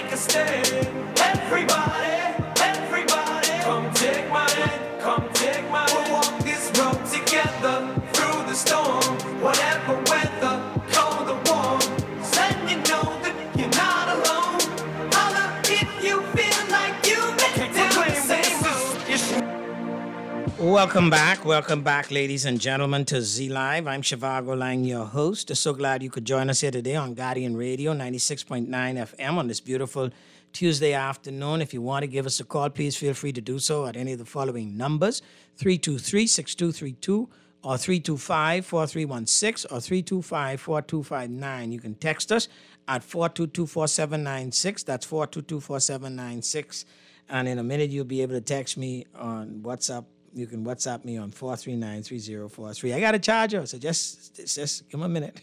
Everybody, come take my hand, We'll walk this road together through the storm. Whatever weather, cold or warm, just letting you know that you're not alone. Holla if you feel like you've been down the same road. welcome back, ladies and gentlemen, to Z Live. I'm Shivago Lang, your host. So glad you could join us here today on Guardian Radio, 96.9 FM on this beautiful Tuesday afternoon. If you want to give us a call, please feel free to do so at any of the following numbers, 323-6232 or 325-4316 or 325-4259. You can text us at 422-4796. That's 422-4796. And in a minute, you'll be able to text me on WhatsApp. You can WhatsApp me on 439-3043. I got a charger, so just give me a minute.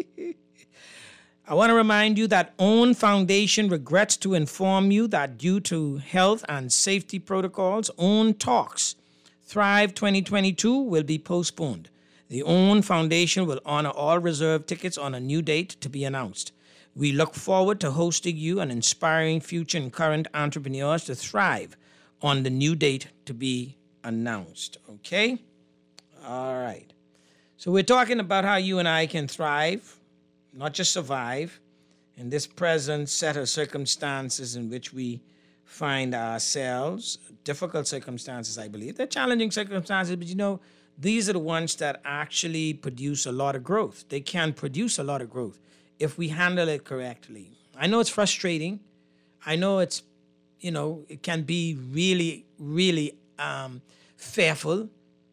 I want to remind you that OWN Foundation regrets to inform you that due to health and safety protocols, OWN Talks Thrive 2022 will be postponed. The OWN Foundation will honor all reserved tickets on a new date to be announced. We look forward to hosting you and inspiring future and current entrepreneurs to thrive on the new date to be announced. Okay? All right. So we're talking about how you and I can thrive, not just survive, in this present set of circumstances in which we find ourselves. Difficult circumstances, I believe. They're challenging circumstances, but these are the ones that actually produce a lot of growth. They can produce a lot of growth if we handle it correctly. I know it's frustrating. I know it's, it can be really, really fearful.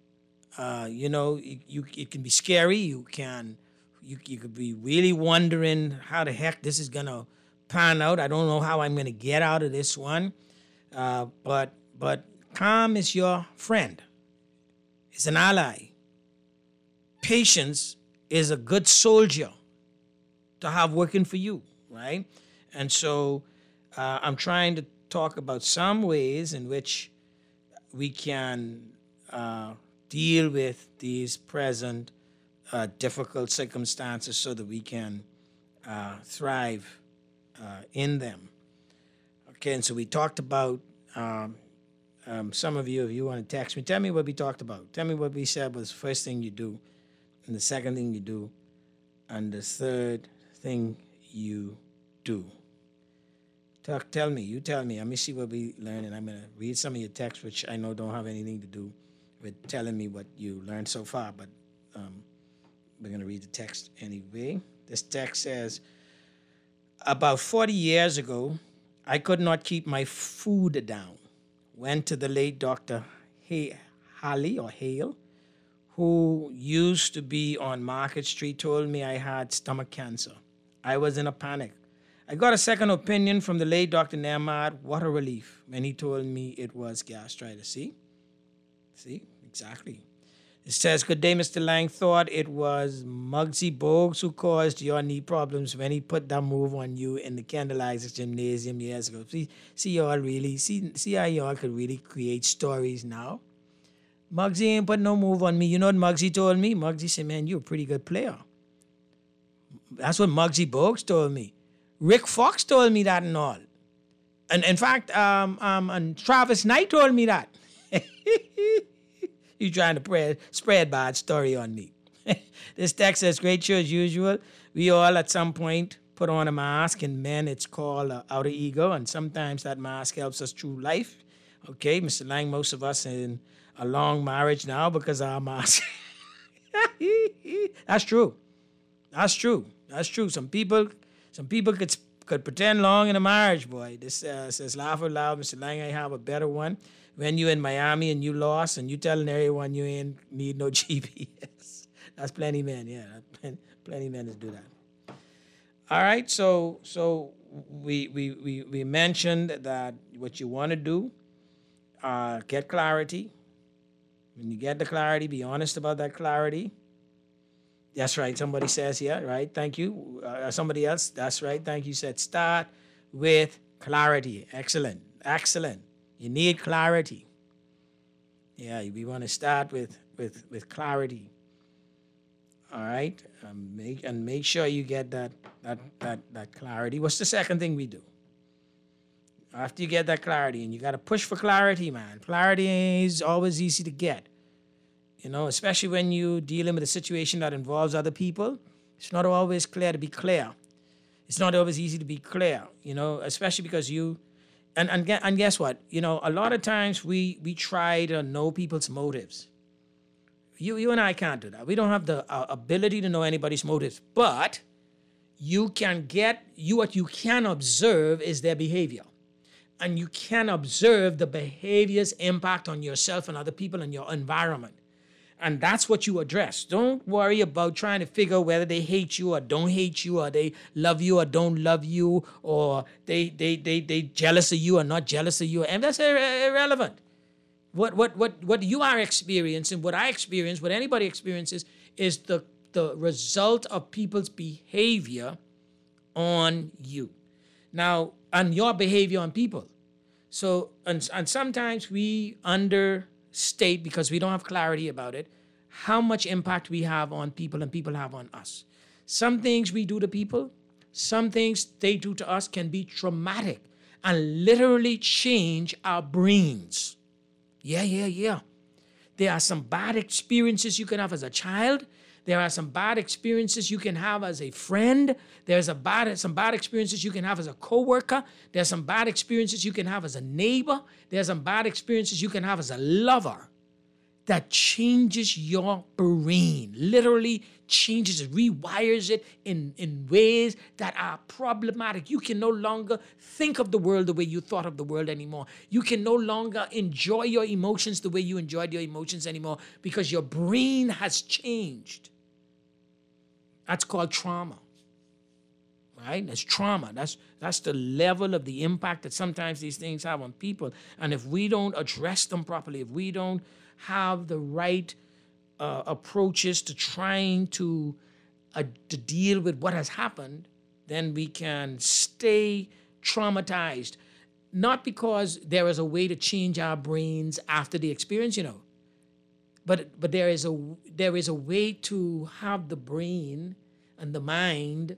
It can be scary. You could be really wondering how the heck this is gonna pan out. I don't know how I'm gonna get out of this one. But calm is your friend. It's an ally. Patience is a good soldier to have working for you, right? And so I'm trying to talk about some ways in which we can deal with these present difficult circumstances so that we can thrive in them. Okay, and so we talked about, some of you, if you want to text me, tell me what we talked about. Tell me what we said was the first thing you do, and the second thing you do, and the third thing you do. Tell me. Let me see what we learned, and I'm going to read some of your texts, which I know don't have anything to do with telling me what you learned so far, but we're going to read the text anyway. This text says, about 40 years ago, I could not keep my food down. Went to the late Dr. Hale, who used to be on Market Street, told me I had stomach cancer. I was in a panic. I got a second opinion from the late Dr. Nehmad. What a relief when he told me it was gastritis. See, exactly. It says, good day, Mr. Lang. Thought it was Muggsy Bogues who caused your knee problems when he put that move on you in the Candlelight Gymnasium years ago. See y'all really, see how y'all could really create stories now? Muggsy ain't put no move on me. You know what Muggsy told me? Muggsy said, man, you're a pretty good player. That's what Muggsy Bogues told me. Rick Fox told me that and all. And in fact, and Travis Knight told me that. You trying to spread bad story on me. This text says, great show as usual. We all at some point put on a mask, and men, it's called outer ego, and sometimes that mask helps us through life. Okay, Mr. Lang, most of us in a long marriage now because of our mask. That's true. Some people could pretend long in a marriage, boy. This says, laugh out loud, Mr. Lang, I have a better one. When you in Miami and you lost and you telling everyone you ain't need no GPS. That's plenty men, yeah. Plenty men that do that. All right, so we mentioned that what you want to do, get clarity. When you get the clarity, be honest about that clarity. That's right. Somebody says, yeah, right. Thank you. Somebody else, that's right. Thank you. Said start with clarity. Excellent. You need clarity. Yeah, we want to start with clarity. All right, make sure you get that clarity. What's the second thing we do? After you get that clarity, and you got to push for clarity, man. Clarity is always easy to get. Especially when you're dealing with a situation that involves other people. It's not always clear to be clear. It's not always easy to be clear, especially because you And guess what? You know, a lot of times we try to know people's motives. You and I can't do that. We don't have the ability to know anybody's motives. But what you can observe is their behavior. And you can observe the behavior's impact on yourself and other people and your environment. And that's what you address. Don't worry about trying to figure whether they hate you or don't hate you, or they love you or don't love you, or they jealous of you or not jealous of you. And that's irrelevant. What you are experiencing, what I experience, what anybody experiences, is the result of people's behavior on you. Now, and your behavior on people. So, and sometimes we understate, because we don't have clarity about it, how much impact we have on people and people have on us. Some things we do to people, some things they do to us can be traumatic and literally change our brains. Yeah. There are some bad experiences you can have as a child. There are some bad experiences you can have as a friend. There's some bad experiences you can have as a coworker. There's some bad experiences you can have as a neighbor. There's some bad experiences you can have as a lover that changes your brain, literally changes it, rewires it in ways that are problematic. You can no longer think of the world the way you thought of the world anymore. You can no longer enjoy your emotions the way you enjoyed your emotions anymore, because your brain has changed. That's called trauma, right? That's trauma. That's the level of the impact that sometimes these things have on people. And if we don't address them properly, if we don't have the right approaches to trying to deal with what has happened, then we can stay traumatized. Not because there is a way to change our brains after the experience, but there is a way to have the brain and the mind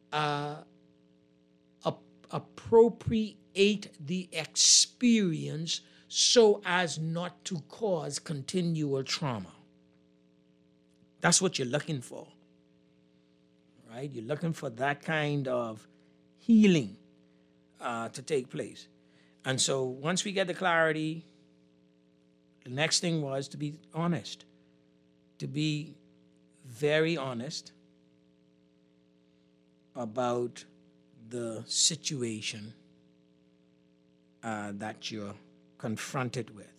appropriate the experience so as not to cause continual trauma. That's what you're looking for, right? You're looking for that kind of healing to take place. And so once we get the clarity, the next thing was to be honest, to be very honest about the situation that you're confronted with.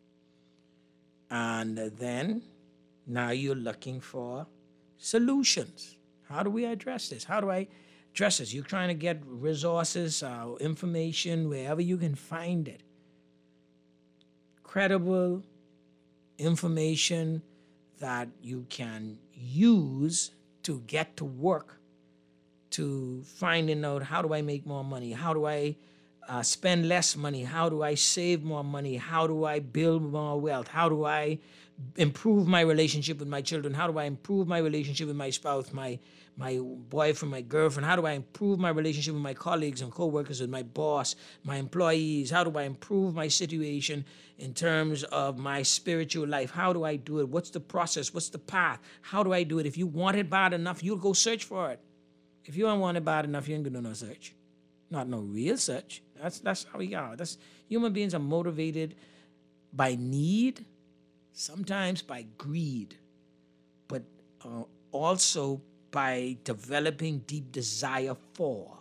And then now you're looking for solutions. How do we address this? How do I address this? You're trying to get resources, information, wherever you can find it. Credible information that you can use to get to work, to finding out, how do I make more money? How do I spend less money? How do I save more money? How do I build more wealth? How do I improve my relationship with my children? How do I improve my relationship with my spouse, my boyfriend, my girlfriend? How do I improve my relationship with my colleagues and coworkers, with my boss, my employees? How do I improve my situation in terms of my spiritual life? How do I do it? What's the process? What's the path? How do I do it? If you want it bad enough, you'll go search for it. If you don't want it bad enough, you ain't gonna do no search. Not no real search. That's how we are. Human beings are motivated by need, sometimes by greed, but also by developing deep desire for.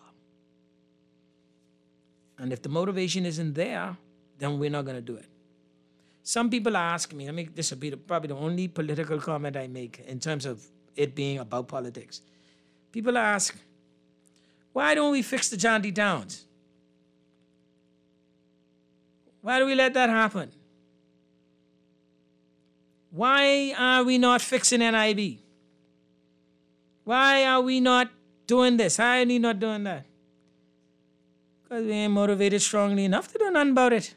And if the motivation isn't there, then we're not going to do it. Some people ask me, this will be probably the only political comment I make in terms of it being about politics. People ask, why don't we fix the Shanty Towns? Why do we let that happen? Why are we not fixing NIB? Why are we not doing this? Why are we not doing that? Because we ain't motivated strongly enough to do nothing about it.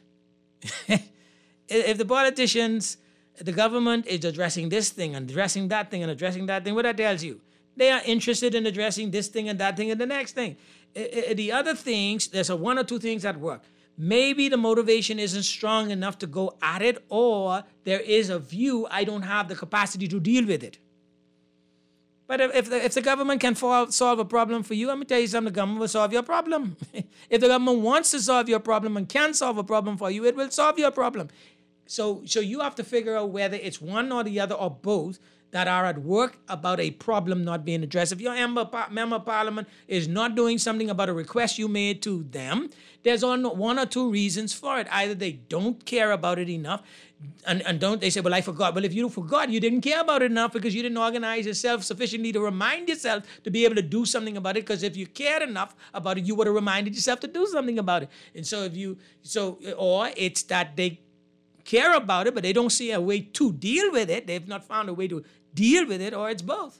If the politicians, the government is addressing this thing and addressing that thing and addressing that thing, what that tells you? They are interested in addressing this thing and that thing and the next thing. The other things, there's one or two things that work. Maybe the motivation isn't strong enough to go at it, or there is a view, I don't have the capacity to deal with it. But if the government can solve a problem for you, let me tell you something, the government will solve your problem. If the government wants to solve your problem and can solve a problem for you, it will solve your problem. So you have to figure out whether it's one or the other or both that are at work about a problem not being addressed. If your member of parliament is not doing something about a request you made to them, there's one or two reasons for it. Either they don't care about it enough, and don't they say, well, I forgot. Well, if you forgot, you didn't care about it enough because you didn't organize yourself sufficiently to remind yourself to be able to do something about it. Because if you cared enough about it, you would have reminded yourself to do something about it. And so or it's that they care about it, but they don't see a way to deal with it. They've not found a way to deal with it, or it's both.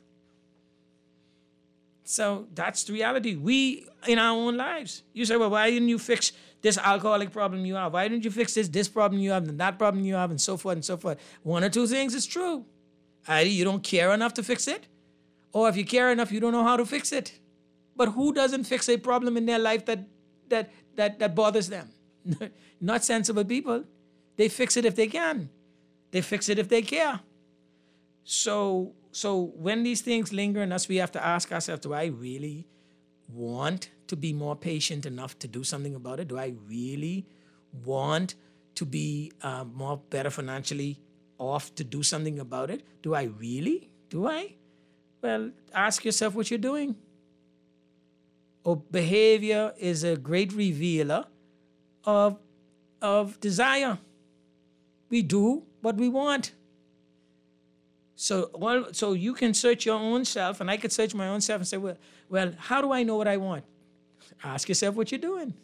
So that's the reality. We, in our own lives, you say, well, why didn't you fix this alcoholic problem you have? Why didn't you fix this problem you have and that problem you have and so forth and so forth? One or two things is true. Either you don't care enough to fix it, or if you care enough, you don't know how to fix it. But who doesn't fix a problem in their life that bothers them? Not sensible people. They fix it if they can. They fix it if they care. So when these things linger in us, we have to ask ourselves, do I really want to be more patient enough to do something about it? Do I really want to be better financially off to do something about it? Do I really? Do I? Well, ask yourself what you're doing. Behavior is a great revealer of desire. We do what we want. So you can search your own self, and I could search my own self and say, well, how do I know what I want? Ask yourself what you're doing.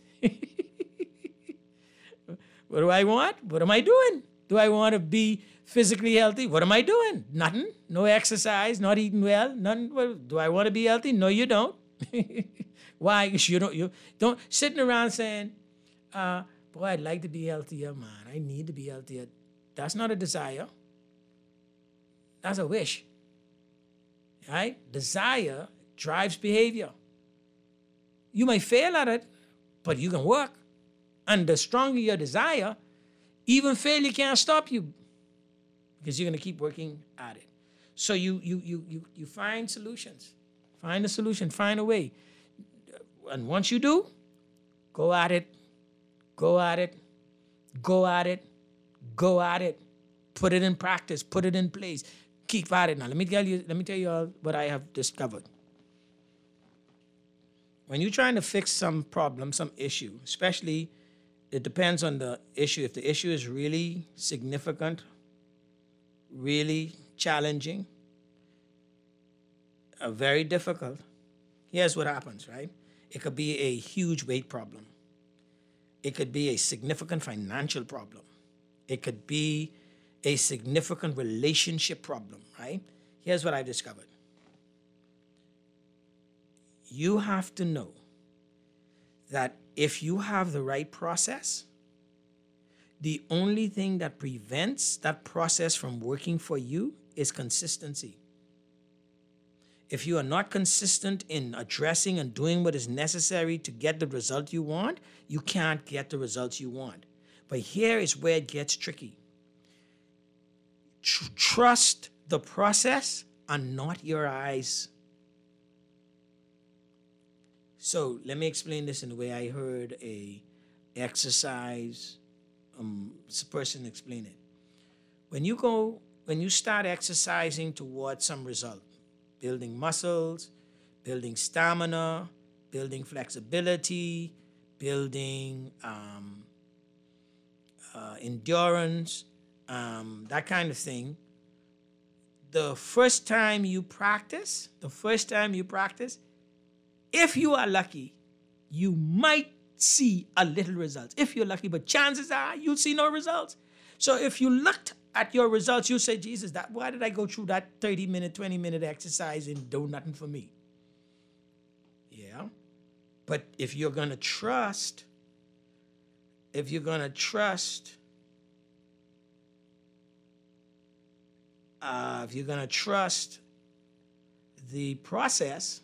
What do I want? What am I doing? Do I want to be physically healthy? What am I doing? Nothing. No exercise, not eating well, nothing. Well, do I want to be healthy? No, you don't. Why? Because you don't sitting around saying, boy, I'd like to be healthier, man. I need to be healthier. That's not a desire. That's a wish. Right? Desire drives behavior. You may fail at it, but you can work. And the stronger your desire, even failure can't stop you because you're going to keep working at it. So you find solutions. Find a solution. Find a way. And once you do, go at it. Go at it. Go at it. Go at it. Put it in practice. Put it in place. Keep at it. Now, let me tell you all what I have discovered. When you're trying to fix some problem, some issue, especially, it depends on the issue. If the issue is really significant, really challenging, very difficult, here's what happens, right? It could be a huge weight problem. It could be a significant financial problem. It could be a significant relationship problem, right? Here's what I've discovered. You have to know that if you have the right process, the only thing that prevents that process from working for you is consistency. If you are not consistent in addressing and doing what is necessary to get the result you want, you can't get the results you want. But here is where it gets tricky. Trust the process and not your eyes. So let me explain this in the way I heard a exercise person explain it. When you start exercising towards some result, building muscles, building stamina, building flexibility, building endurance, that kind of thing. The first time you practice, if you are lucky, you might see a little results. If you're lucky, but chances are you'll see no results. So if you looked at your results, you'll say, Jesus, why did I go through that 30-minute, 20-minute exercise and do nothing for me? Yeah. But if you're going to trust the process,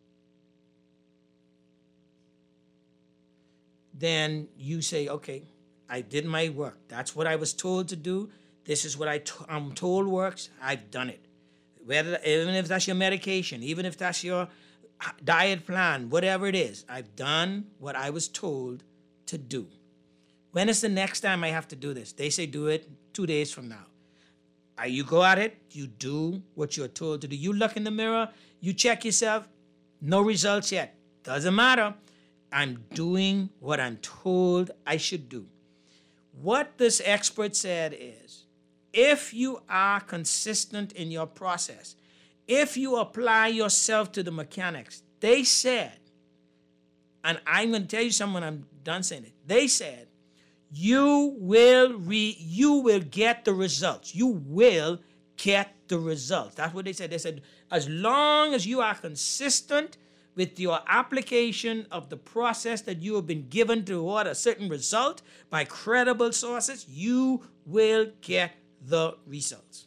then you say, okay, I did my work. That's what I was told to do. This is what I'm told works. I've done it. even if that's your medication, even if that's your diet plan, whatever it is, I've done what I was told to do. When is the next time I have to do this? They say do it 2 days from now. You go at it, you do what you're told to do. You look in the mirror, you check yourself, no results yet. Doesn't matter. I'm doing what I'm told I should do. What this expert said is, if you are consistent in your process, if you apply yourself to the mechanics, they said, and I'm going to tell you something when I'm done saying it, they said, you will get the results. You will get the results. That's what they said. They said, as long as you are consistent with your application of the process that you have been given toward a certain result by credible sources, you will get the results.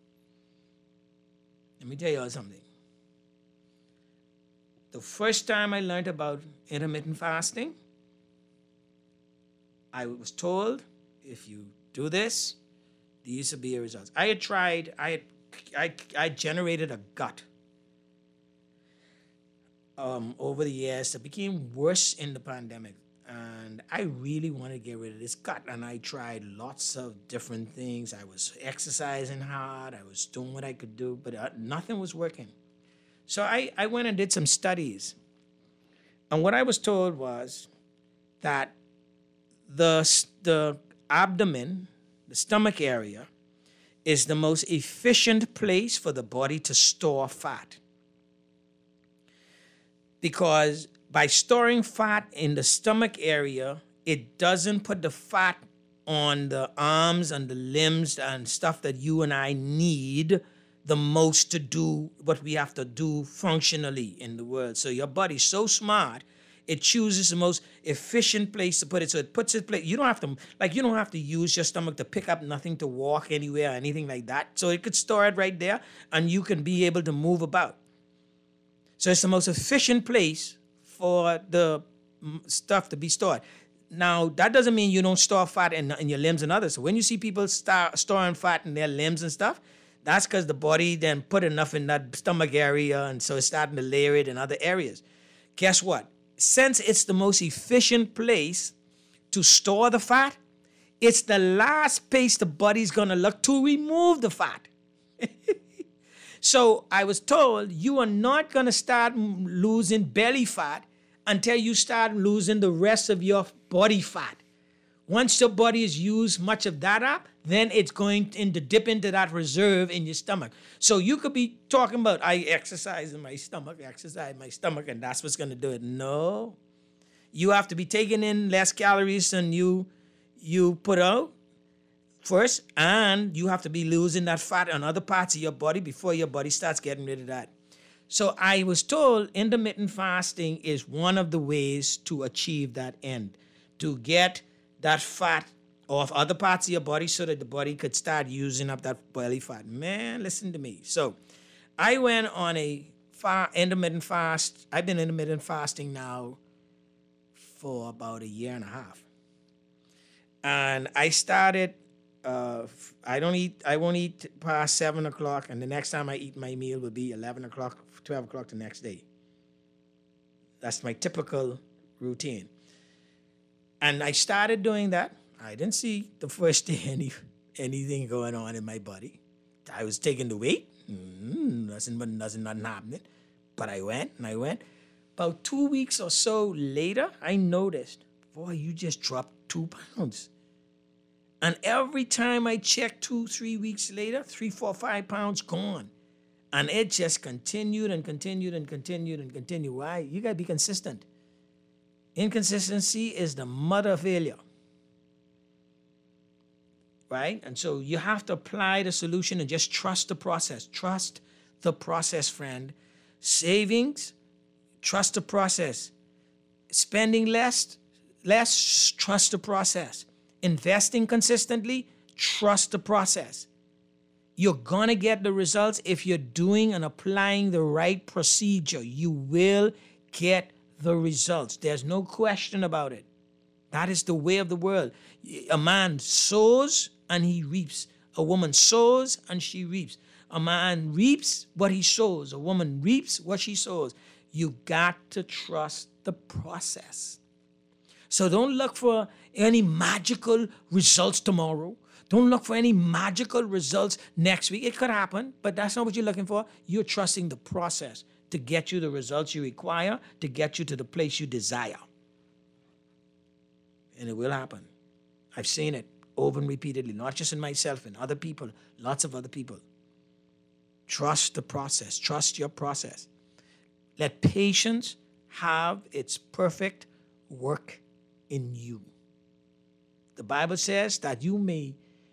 Let me tell you all something. The first time I learned about intermittent fasting, I was told, if you do this, these will be your results. I had tried, I generated a gut over the years that became worse in the pandemic. And I really wanted to get rid of this gut. And I tried lots of different things. I was exercising hard. I was doing what I could do, but nothing was working. So I went and did some studies. And what I was told was that the abdomen, the stomach area, is the most efficient place for the body to store fat. Because by storing fat in the stomach area, it doesn't put the fat on the arms and the limbs and stuff that you and I need the most to do what we have to do functionally in the world. So your body's so smart, it chooses the most efficient place to put it. So it puts it place. You don't have to use your stomach to pick up nothing, to walk anywhere or anything like that. So it could store it right there and you can be able to move about. So it's the most efficient place for the stuff to be stored. Now, that doesn't mean you don't store fat in your limbs and others. So when you see people storing fat in their limbs and stuff, that's because the body then put enough in that stomach area, and so it's starting to layer it in other areas. Guess what? Since it's the most efficient place to store the fat, it's the last place the body's going to look to remove the fat. So I was told you are not going to start losing belly fat until you start losing the rest of your body fat. Once your body has used much of that up, then it's going to dip into that reserve in your stomach. So you could be talking about, I exercise my stomach, and that's what's going to do it. No. You have to be taking in less calories than you put out first, and you have to be losing that fat on other parts of your body before your body starts getting rid of that. So I was told intermittent fasting is one of the ways to achieve that end, to get that fat off other parts of your body so that the body could start using up that belly fat. Man, listen to me. So I went on a intermittent fast. I've been intermittent fasting now for about a year and a half. And I started, I won't eat past 7 o'clock, and the next time I eat my meal will be 11 o'clock, 12 o'clock the next day. That's my typical routine. And I started doing that. I didn't see the first day anything going on in my body. I was taking the weight. Nothing happening. But I went. About 2 weeks or so later, I noticed, boy, you just dropped 2 pounds. And every time I checked 2, 3 weeks later, 3, 4, 5 pounds gone. And it just continued and continued and continued and continued. Why? You got to be consistent. Inconsistency is the mother of failure. Right? And so you have to apply the solution and just trust the process. Trust the process, friend. Savings, trust the process. Spending less, trust the process. Investing consistently, trust the process. You're going to get the results if you're doing and applying the right procedure. You will get the results. There's no question about it. That is the way of the world. A man sows and he reaps. A woman sows and she reaps. A man reaps what he sows. A woman reaps what she sows. You got to trust the process. So don't look for any magical results tomorrow. Don't look for any magical results next week. It could happen, but that's not what you're looking for. You're trusting the process to get you the results you require, to get you to the place you desire. And it will happen. I've seen it over and repeatedly, not just in myself, in other people, lots of other people. Trust the process. Trust your process. Let patience have its perfect work in you. The Bible says that you may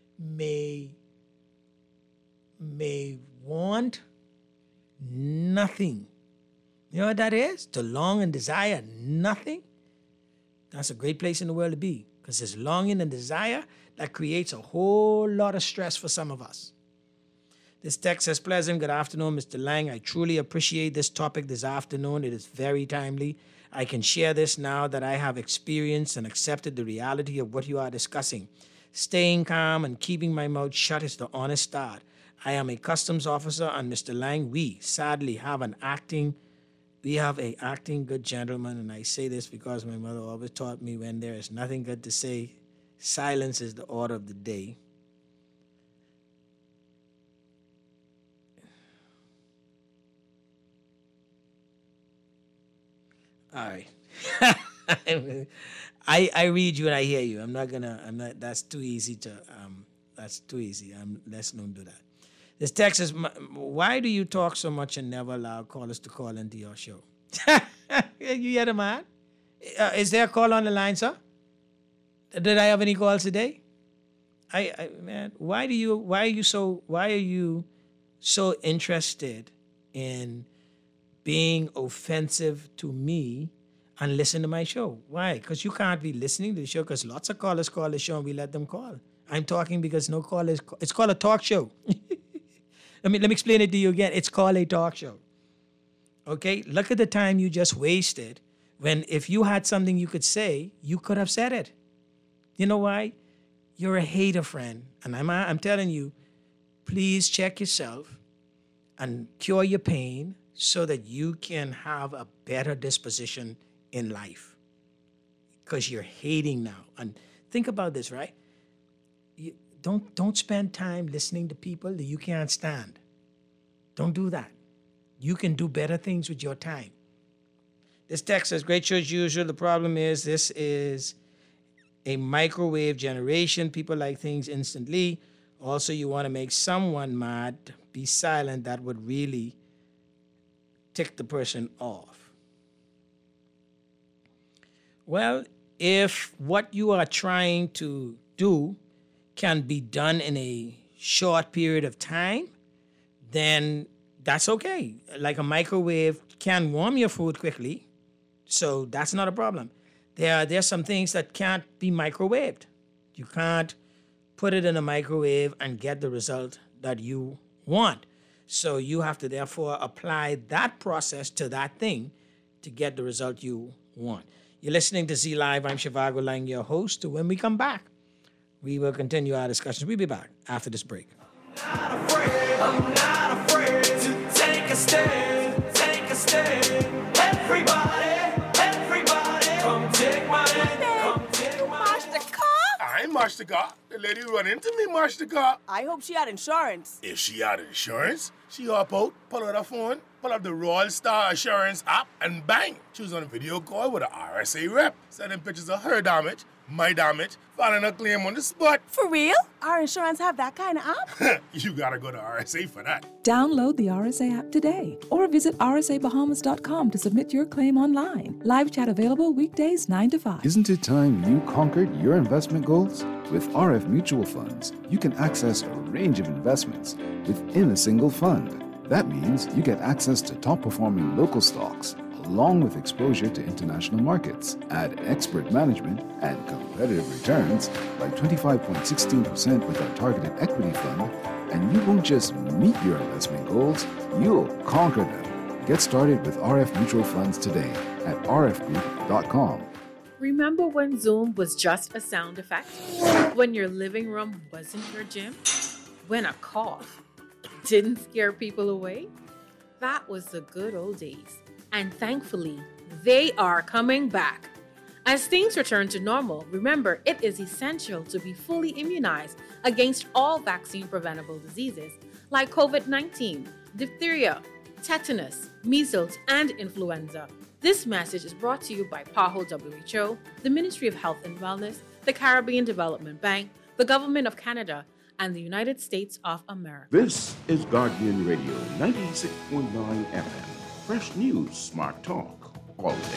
want nothing. You know what that is? To long and desire nothing. That's a great place in the world to be, because it's longing and desire that creates a whole lot of stress for some of us. This text says, Pleasant, good afternoon, Mr. Lang. I truly appreciate this topic this afternoon. It is very timely. I can share this now that I have experienced and accepted the reality of what you are discussing. Staying calm and keeping my mouth shut is the honest start. I am a customs officer, and Mr. Lang, we sadly have an acting good gentleman, and I say this because my mother always taught me when there is nothing good to say, silence is the order of the day. All right. I read you and I hear you. That's too easy. Let's not do that. This text is, why do you talk so much and never allow callers to call into your show? You hear the man? Is there a call on the line, sir? Did I have any calls today? Man, why are you so interested in being offensive to me and listen to my show? Why? Because you can't be listening to the show, because lots of callers call the show and we let them call. I'm talking because no callers. It's called a talk show. Let me explain it to you again. It's called a talk show. Okay? Look at the time you just wasted when if you had something you could say, you could have said it. You know why? You're a hater, friend. And I'm telling you, please check yourself and cure your pain so that you can have a better disposition in life. Because you're hating now. And think about this, right? Don't spend time listening to people that you can't stand. Don't do that. You can do better things with your time. This text says, great show as usual. The problem is this is a microwave generation. People like things instantly. Also, you want to make someone mad. Be silent. That would really tick the person off. Well, if what you are trying to do can be done in a short period of time, then that's okay. Like a microwave can warm your food quickly, so that's not a problem. There's some things that can't be microwaved. You can't put it in a microwave and get the result that you want. So you have to therefore apply that process to that thing to get the result you want. You're listening to Z Live. I'm Shivago Lang, your host. When we come back, we will continue our discussions. We'll be back after this break. I'm not afraid to take a stand, take a stand. Everybody, come take my hand, come take my hand. The car? I ain't marched the car. The lady who run into me marched the car. I hope she had insurance. If she had insurance, she hop out, pull out her phone, pull up the Royal Star Assurance app, and bang, she was on a video call with an RSA rep, sending pictures of her damage, my damage, filing a claim on the spot. For real? Our insurance have that kind of app? You gotta go to RSA for that. Download the RSA app today or visit rsabahamas.com to submit your claim online. Live chat available weekdays 9 to 5. Isn't it time you conquered your investment goals? With RF Mutual Funds, you can access a range of investments within a single fund. That means you get access to top-performing local stocks, along with exposure to international markets, add expert management and competitive returns like 25.16% with our targeted equity fund, and you won't just meet your investment goals, you'll conquer them. Get started with RF Mutual Funds today at rfgroup.com. Remember when Zoom was just a sound effect? When your living room wasn't your gym? When a cough didn't scare people away? That was the good old days. And thankfully, they are coming back. As things return to normal, remember it is essential to be fully immunized against all vaccine-preventable diseases like COVID-19, diphtheria, tetanus, measles, and influenza. This message is brought to you by PAHO WHO, the Ministry of Health and Wellness, the Caribbean Development Bank, the Government of Canada, and the United States of America. This is Guardian Radio 96.9 FM. Fresh news, smart talk, all day.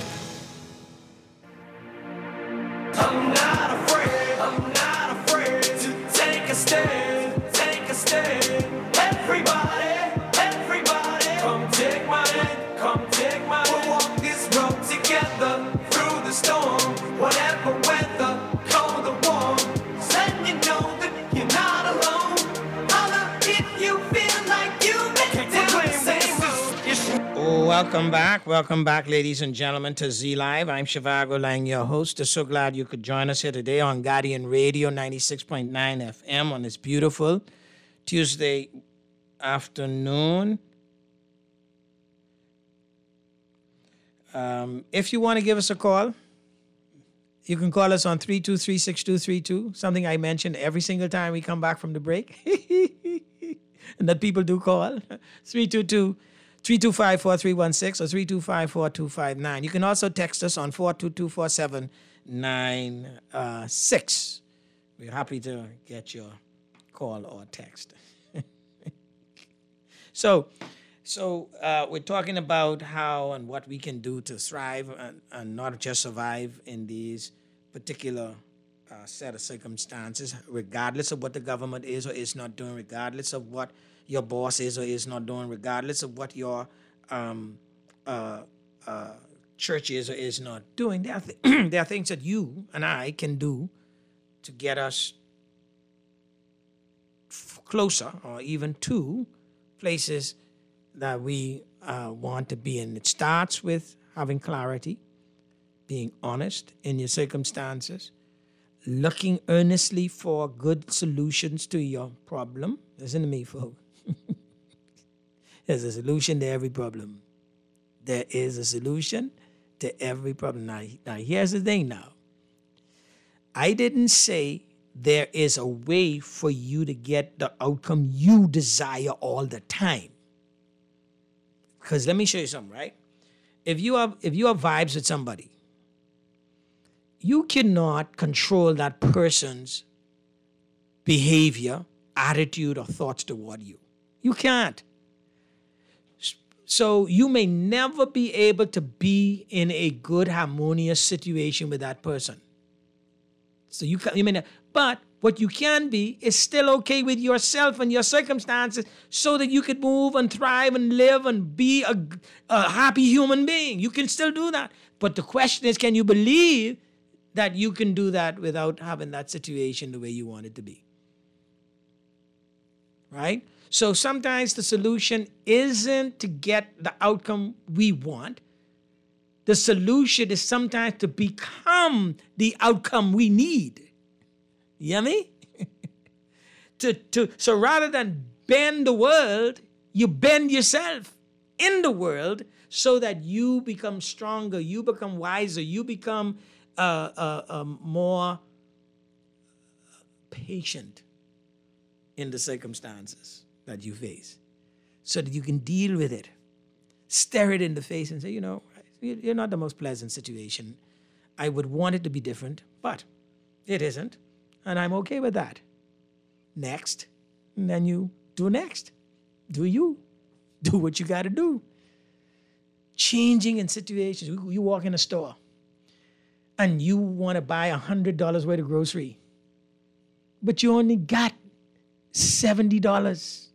I'm not afraid to take a stand, take a stand. Everybody, come take my hand, come take my hand. We'll walk this road together through the storm, whatever weather, cold or warm. Just letting you know that you're not alone. Holla if you feel like you've been down the same road. Oh, welcome back, ladies and gentlemen, to Z Live. I'm Shivago Lang, your host. I'm so glad you could join us here today on Guardian Radio 96.9 FM on this beautiful Tuesday afternoon. If you want to give us a call, you can call us on 323-6232, something I mention every single time we come back from the break. And that people do call. 322-325-4316 or 325-4259. You can also text us on 422-4796. We're happy to get your call or text. So we're talking about how and what we can do to thrive and not just survive in these particular set of circumstances, regardless of what the government is or is not doing, regardless of what your boss is or is not doing, regardless of what your church is or is not doing. There are things that you and I can do to get us closer or even to places that we want to be in. It starts with having clarity, being honest in your circumstances, looking earnestly for good solutions to your problem. Listen to me, folks. There's a solution to every problem. There is a solution to every problem. Now here's the thing now. I didn't say there is a way for you to get the outcome you desire all the time. Because let me show you something, right? If you have vibes with somebody, you cannot control that person's behavior, attitude, or thoughts toward you. You can't. So you may never be able to be in a good, harmonious situation with that person. So you may not, but what you can be is still okay with yourself and your circumstances so that you could move and thrive and live and be a happy human being. You can still do that. But the question is, can you believe that you can do that without having that situation the way you want it to be? Right? So sometimes the solution isn't to get the outcome we want. The solution is sometimes to become the outcome we need. You hear me? So rather than bend the world, you bend yourself in the world so that you become stronger, you become wiser, you become more patient in the circumstances that you face so that you can deal with it. Stare it in the face and say, you're not the most pleasant situation. I would want it to be different, but it isn't. And I'm okay with that. Next. And then you do next. Do you. Do what you got to do. Changing in situations. You walk in a store and you want to buy $100 worth of grocery, but you only got $70.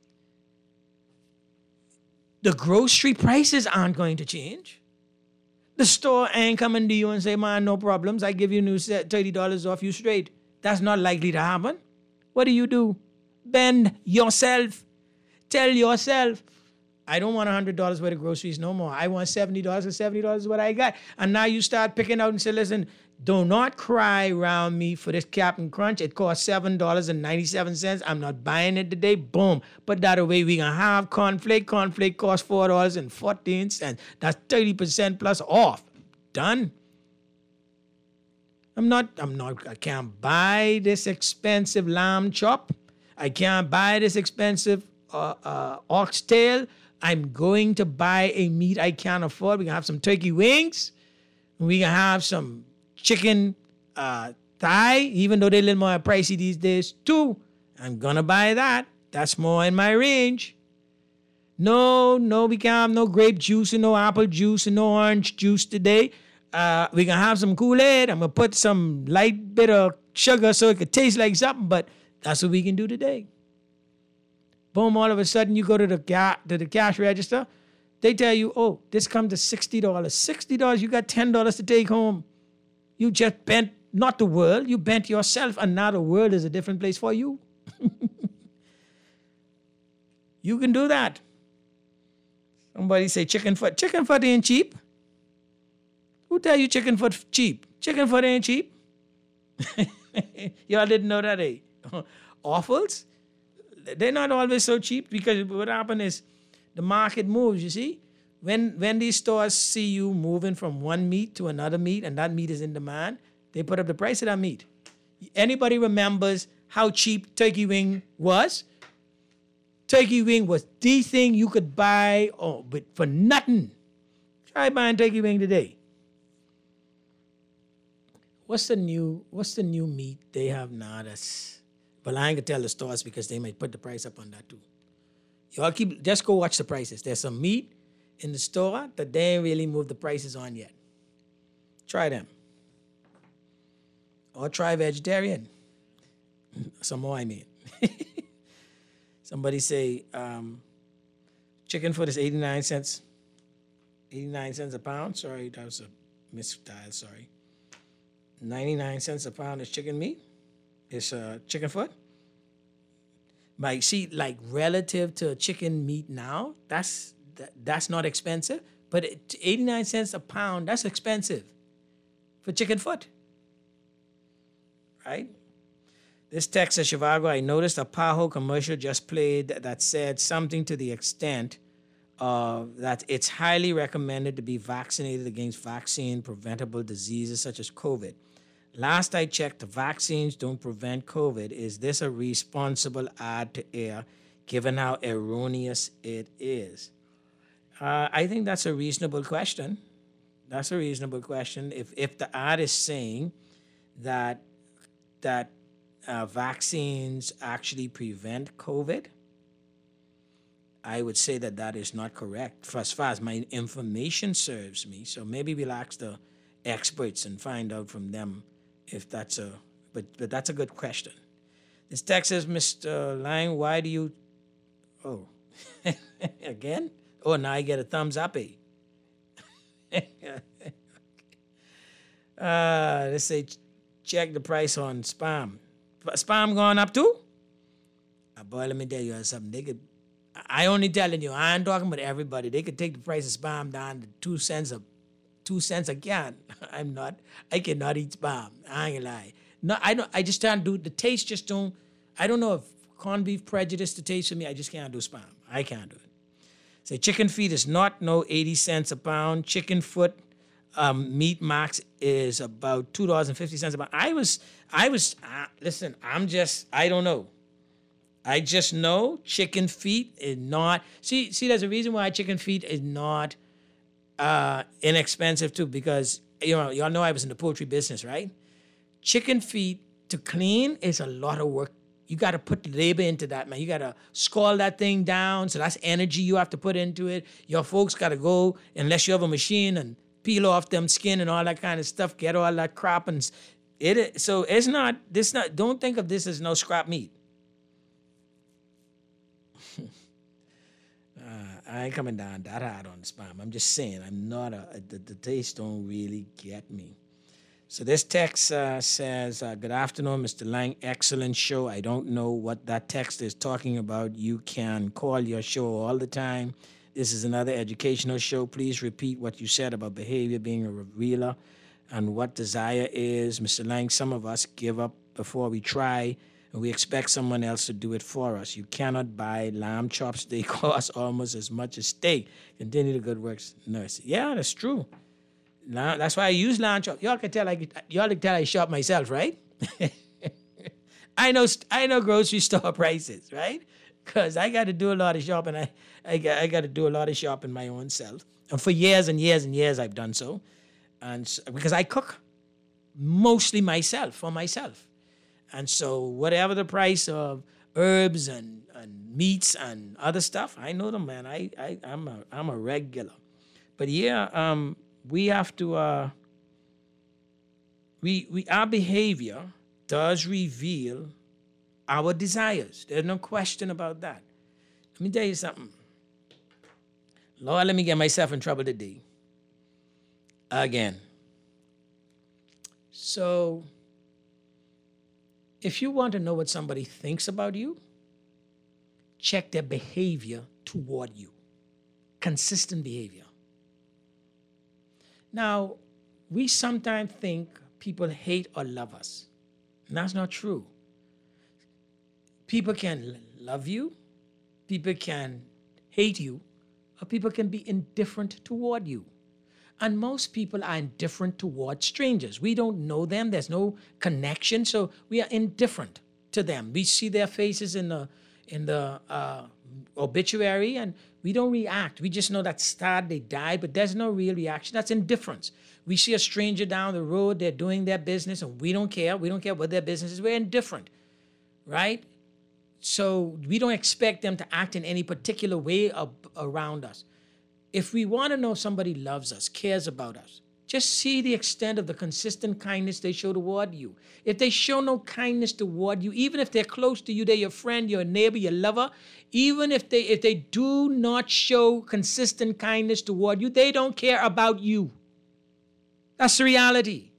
The grocery prices aren't going to change. The store ain't coming to you and say, man, no problems. I give you new $30 off you straight. That's not likely to happen. What do? Bend yourself. Tell yourself, I don't want $100 worth of groceries no more. I want $70, and $70 is what I got. And now you start picking out and say, listen, do not cry around me for this Captain Crunch. It costs $7.97. I'm not buying it today. Boom. Put that away. We can have cornflake. Cornflake costs $4.14. That's 30% plus off. Done. I can't buy this expensive lamb chop. I can't buy this expensive oxtail. I'm going to buy a meat I can't afford. We can have some turkey wings. We can have some chicken thigh, even though they're a little more pricey these days too. I'm gonna buy that. That's more in my range. No, we can't have no grape juice and no apple juice and no orange juice today. We can have some Kool-Aid. I'm gonna put some light bit of sugar so it could taste like something, but that's what we can do today. Boom, all of a sudden you go to the cash register. They tell you, oh, this comes to $60. $60, you got $10 to take home. You just bent, not the world, you bent yourself, and now the world is a different place for you. You can do that. Somebody say chicken foot. Chicken foot ain't cheap. Who tell you chicken foot cheap? Chicken foot ain't cheap. Y'all didn't know that, eh? Offals, they're not always so cheap because what happens is the market moves, you see? When these stores see you moving from one meat to another meat and that meat is in demand, they put up the price of that meat. Anybody remembers how cheap turkey wing was? Turkey wing was the thing you could buy but for nothing. Try buying turkey wing today. What's the new meat they have now that's... Well, I ain't gonna tell the stores because they might put the price up on that too. Y'all just go watch the prices. There's some meat in the store that they ain't really moved the prices on yet. Try them. Or try vegetarian. Some more, I mean. Somebody say chicken foot is 89 cents. 89 cents a pound. Sorry, that was a misdial, sorry. 99 cents a pound is chicken meat. It's chicken foot. But see, like relative to chicken meat now, that's not expensive. But 89 cents a pound, that's expensive for chicken foot. Right? This text says, Shivago, I noticed a Paho commercial just played that said something to the extent that it's highly recommended to be vaccinated against vaccine-preventable diseases such as COVID. Last I checked, the vaccines don't prevent COVID. Is this a responsible ad to air, given how erroneous it is? I think that's a reasonable question. That's a reasonable question. If the ad is saying that vaccines actually prevent COVID, I would say that is not correct for as far as my information serves me. So maybe we'll ask the experts and find out from them if that's but that's a good question. This text says, Mr. Lang, why do you, again? Oh, now I get a thumbs up, eh? Let's say, check the price on Spam. Spam going up too? Boy, let me tell you something. I only telling you, I ain't talking about everybody. They could take the price of Spam down to 2 cents a can. I cannot eat Spam. I ain't gonna lie. No, I just can't do, the taste just don't, I don't know if corned beef prejudice the taste for me. I just can't do Spam. I can't do it. Say chicken feet is not 80 cents a pound. Chicken foot meat max is about $2.50 a pound. Listen, I don't know. I just know chicken feet is not, see, there's a reason why chicken feet is not inexpensive too, because, y'all know I was in the poultry business, right? Chicken feet to clean is a lot of work. You got to put labor into that, man. You got to scald that thing down. So that's energy you have to put into it. Your folks got to go, unless you have a machine, and peel off them skin and all that kind of stuff, get all that crop. And so it's not, don't think of this as no scrap meat. I ain't coming down that hard on Spam. I'm just saying, the taste don't really get me. So this text says, good afternoon, Mr. Lang, excellent show. I don't know what that text is talking about. You can call your show all the time This is another educational show. Please repeat what you said about behavior being a revealer and what desire is. Mr. Lang, some of us give up before we try, and we expect someone else to do it for us. You cannot buy lamb chops. They cost almost as much as steak. Continue the good works, nurse. Yeah, that's true. That's why I use lamb chops. Y'all can tell I shop myself, right? I know grocery store prices, right? Because I got to do a lot of shopping. I got to do a lot of shopping my own self. And for years and years and years, I've done so. And because I cook mostly myself, for myself. And so whatever the price of herbs and meats and other stuff, I know them, man. I'm a regular. But yeah, we have to, our behavior does reveal our desires. There's no question about that. Let me tell you something. Lord, let me get myself in trouble today. Again. So, if you want to know what somebody thinks about you, check their behavior toward you. Consistent behavior. Now, we sometimes think people hate or love us. And that's not true. People can love you, people can hate you, or people can be indifferent toward you. And most people are indifferent toward strangers. We don't know them, there's no connection, so we are indifferent to them. We see their faces in the obituary and we don't react. We just know that sad, they died, but there's no real reaction. That's indifference. We see a stranger down the road, they're doing their business and we don't care. We don't care what their business is. We're indifferent, right? So we don't expect them to act in any particular way around us. If we want to know if somebody loves us, cares about us, just see the extent of the consistent kindness they show toward you. If they show no kindness toward you, even if they're close to you, they're your friend, your neighbor, your lover, even if they do not show consistent kindness toward you, they don't care about you. That's the reality,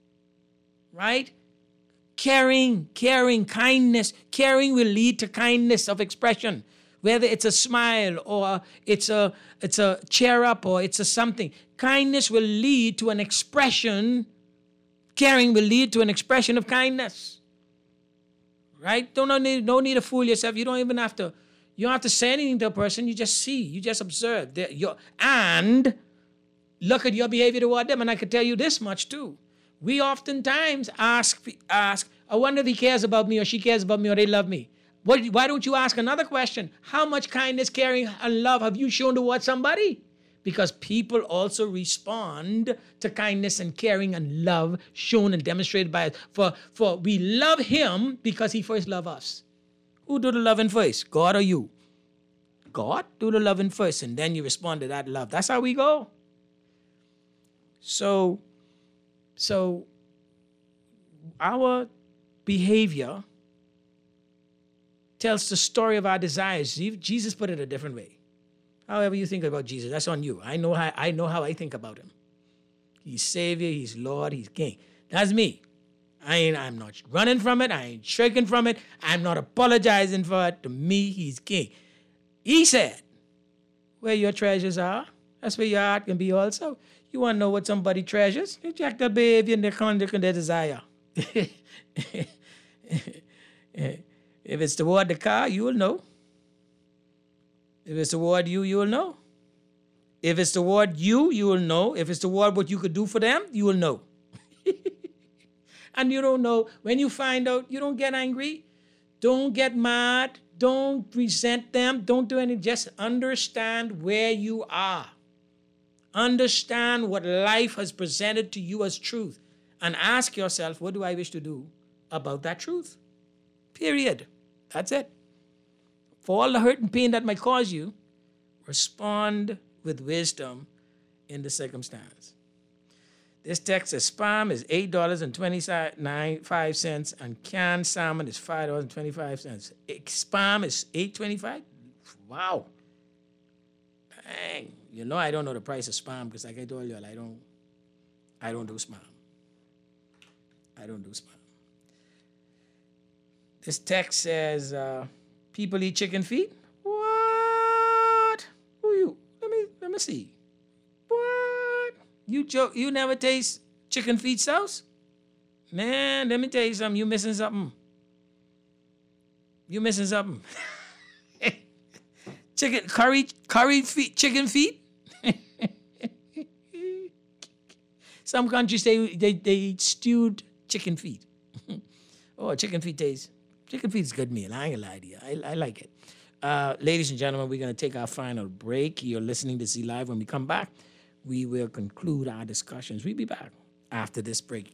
right? Caring, kindness. Caring will lead to kindness of expression. Whether it's a smile or it's a cheer up or it's a something. Kindness will lead to an expression. Caring will lead to an expression of kindness. Right? No need to fool yourself. You don't have to say anything to a person. You just see. You just observe. And look at your behavior toward them. And I could tell you this much too. We oftentimes ask, I wonder if he cares about me or she cares about me or they love me. Why don't you ask another question? How much kindness, caring, and love have you shown towards somebody? Because people also respond to kindness and caring and love shown and demonstrated by us. For we love him because he first loved us. Who do the loving first? God or you? God do the loving first, and then you respond to that love. That's how we go. So our behavior tells the story of our desires. Jesus put it a different way. However you think about Jesus, that's on you. I know how I think about him. He's Savior, he's Lord, he's King. That's me. I'm not running from it. I ain't shrinking from it. I'm not apologizing for it. To me, he's King. He said, where your treasures are, that's where your heart can be also. You want to know what somebody treasures? You check their behavior and their conduct and their desire. If it's toward the car, you will know. If it's toward you, you will know. If it's toward you, you will know. If it's toward what you could do for them, you will know. And you don't know. When you find out, you don't get angry. Don't get mad. Don't resent them. Don't do anything. Just understand where you are. Understand what life has presented to you as truth. And ask yourself, what do I wish to do about that truth? Period. That's it. For all the hurt and pain that might cause you, respond with wisdom in the circumstance. This text says spam is $8.25 and canned salmon is $5.25. Spam is $8.25? Wow. Dang. You know I don't know the price of spam because like I told you, I don't do spam. I don't do spam. This text says, people eat chicken feet? What? policy. What? You joke? You never taste chicken feet sauce? Man, let me tell you something. You missing something. You missing something. Curry feet, chicken feet. Some countries they eat stewed chicken feet. Oh, chicken feet taste. Chicken feet is good meal. I ain't gonna lie to you. I like it. Ladies and gentlemen, we're gonna take our final break. You're listening to Z Live. When we come back, we will conclude our discussions. We'll be back after this break.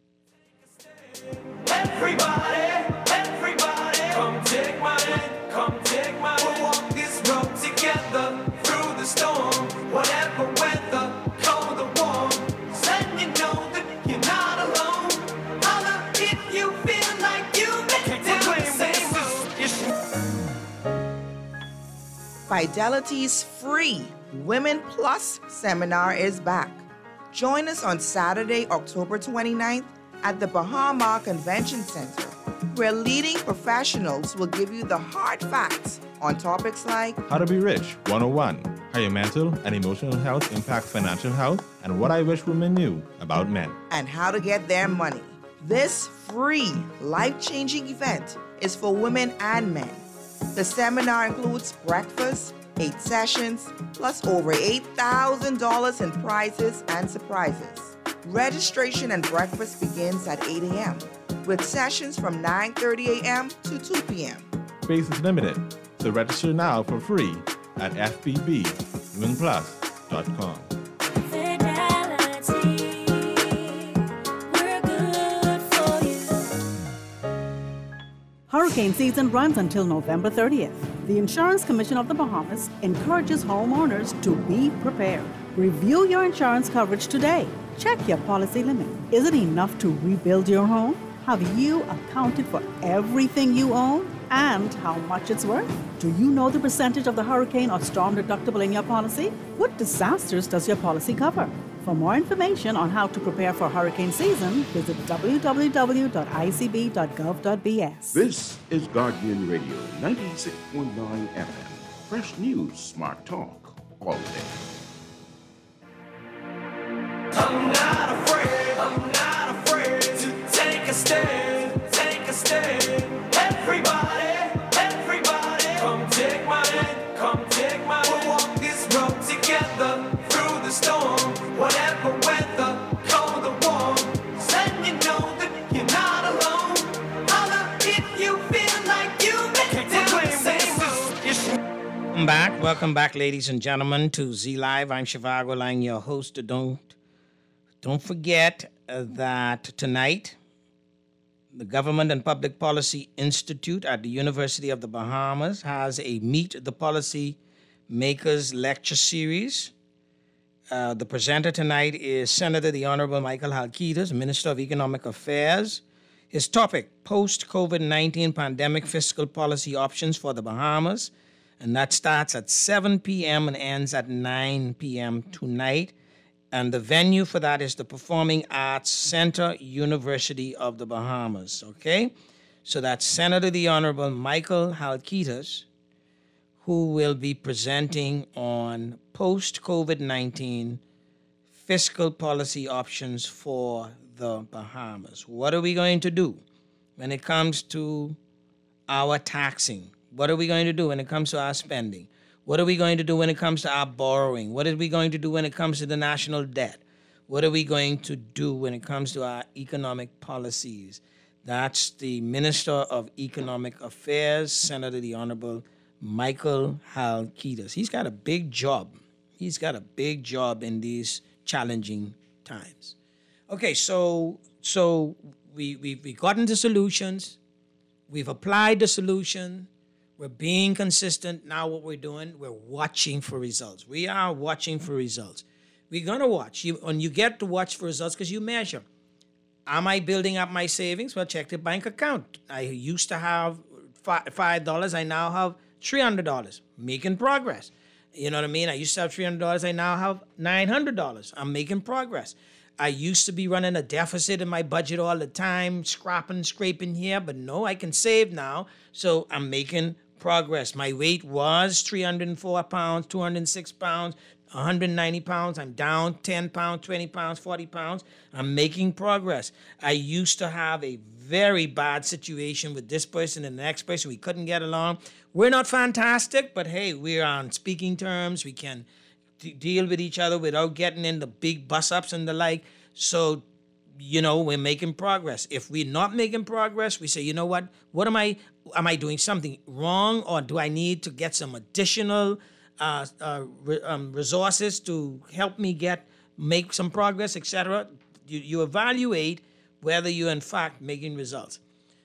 Everybody, come take my hand, come take my hand. We'll walk this road together through the storm, whatever weather, cold or warm. Let you know that you're not alone. Holla if you feel like you've been doing the same. Fidelity's free Women Plus seminar is back. Join us on Saturday, October 29th at the Bahama Convention Center, where leading professionals will give you the hard facts on topics like How to Be Rich 101, how your mental and emotional health impact financial health, and what I wish women knew about men. and how to get their money. This free, life-changing event is for women and men. The seminar includes breakfast, 8 sessions, plus over $8,000 in prizes and surprises. Registration and breakfast begins at 8 a.m., with sessions from 9:30 a.m. to 2 p.m. Space is limited, so register now for free at fbbwomenplus.com. Hurricane season runs until November 30th. The Insurance Commission of the Bahamas encourages homeowners to be prepared. Review your insurance coverage today. Check your policy limit. Is it enough to rebuild your home? Have you accounted for everything you own and how much it's worth? Do you know the percentage of the hurricane or storm deductible in your policy? What disasters does your policy cover? For more information on how to prepare for hurricane season, visit www.icb.gov.bs. This is Guardian Radio 96.9 FM. Fresh news, smart talk, all day. I'm not afraid to take a stand, take a stand. Everybody, come take my hand, come take my hand. We'll walk this road together through the storm, whatever weather, cold or warm. Let you know that you're not alone. Holla if you feel like you've been doing the same. Welcome back, ladies and gentlemen, to Z Live. I'm Shivago Lang, your host. Don't forget that tonight, the Government and Public Policy Institute at the University of the Bahamas has a Meet the Policy Makers lecture series. The presenter tonight is Senator the Honorable Michael Halkitas, Minister of Economic Affairs. His topic, Post-COVID-19 Pandemic Fiscal Policy Options for the Bahamas. And that starts at 7 p.m. and ends at 9 p.m. tonight. And the venue for that is the Performing Arts Center, University of the Bahamas, okay? So that's Senator the Honorable Michael Halkitas, who will be presenting on post-COVID-19 fiscal policy options for the Bahamas. What are we going to do when it comes to our taxing? What are we going to do when it comes to our spending? What are we going to do when it comes to our borrowing? What are we going to do when it comes to the national debt? What are we going to do when it comes to our economic policies? That's the Minister of Economic Affairs, Senator the Honorable Michael Halkitas. He's got a big job. He's got a big job in these challenging times. Okay, so we've gotten the solutions. We've applied the solution. We're being consistent. Now what we're doing, we're watching for results. We are watching for results. We're going to watch. You get to watch for results because you measure. Am I building up my savings? Well, check the bank account. I used to have $5. I now have $300. Making progress. You know what I mean? I used to have $300. I now have $900. I'm making progress. I used to be running a deficit in my budget all the time, scraping here, but no, I can save now. So I'm making progress. My weight was 304 pounds, 206 pounds. 190 pounds, I'm down 10 pounds, 20 pounds, 40 pounds. I'm making progress. I used to have a very bad situation with this person and the next person. We couldn't get along. We're not fantastic, but hey, we're on speaking terms. We can deal with each other without getting into big bust-ups and the like. So, we're making progress. If we're not making progress, we say, you know what? What am I doing something wrong, or do I need to get some additional resources to help me make some progress, etc. You evaluate whether you're in fact making results.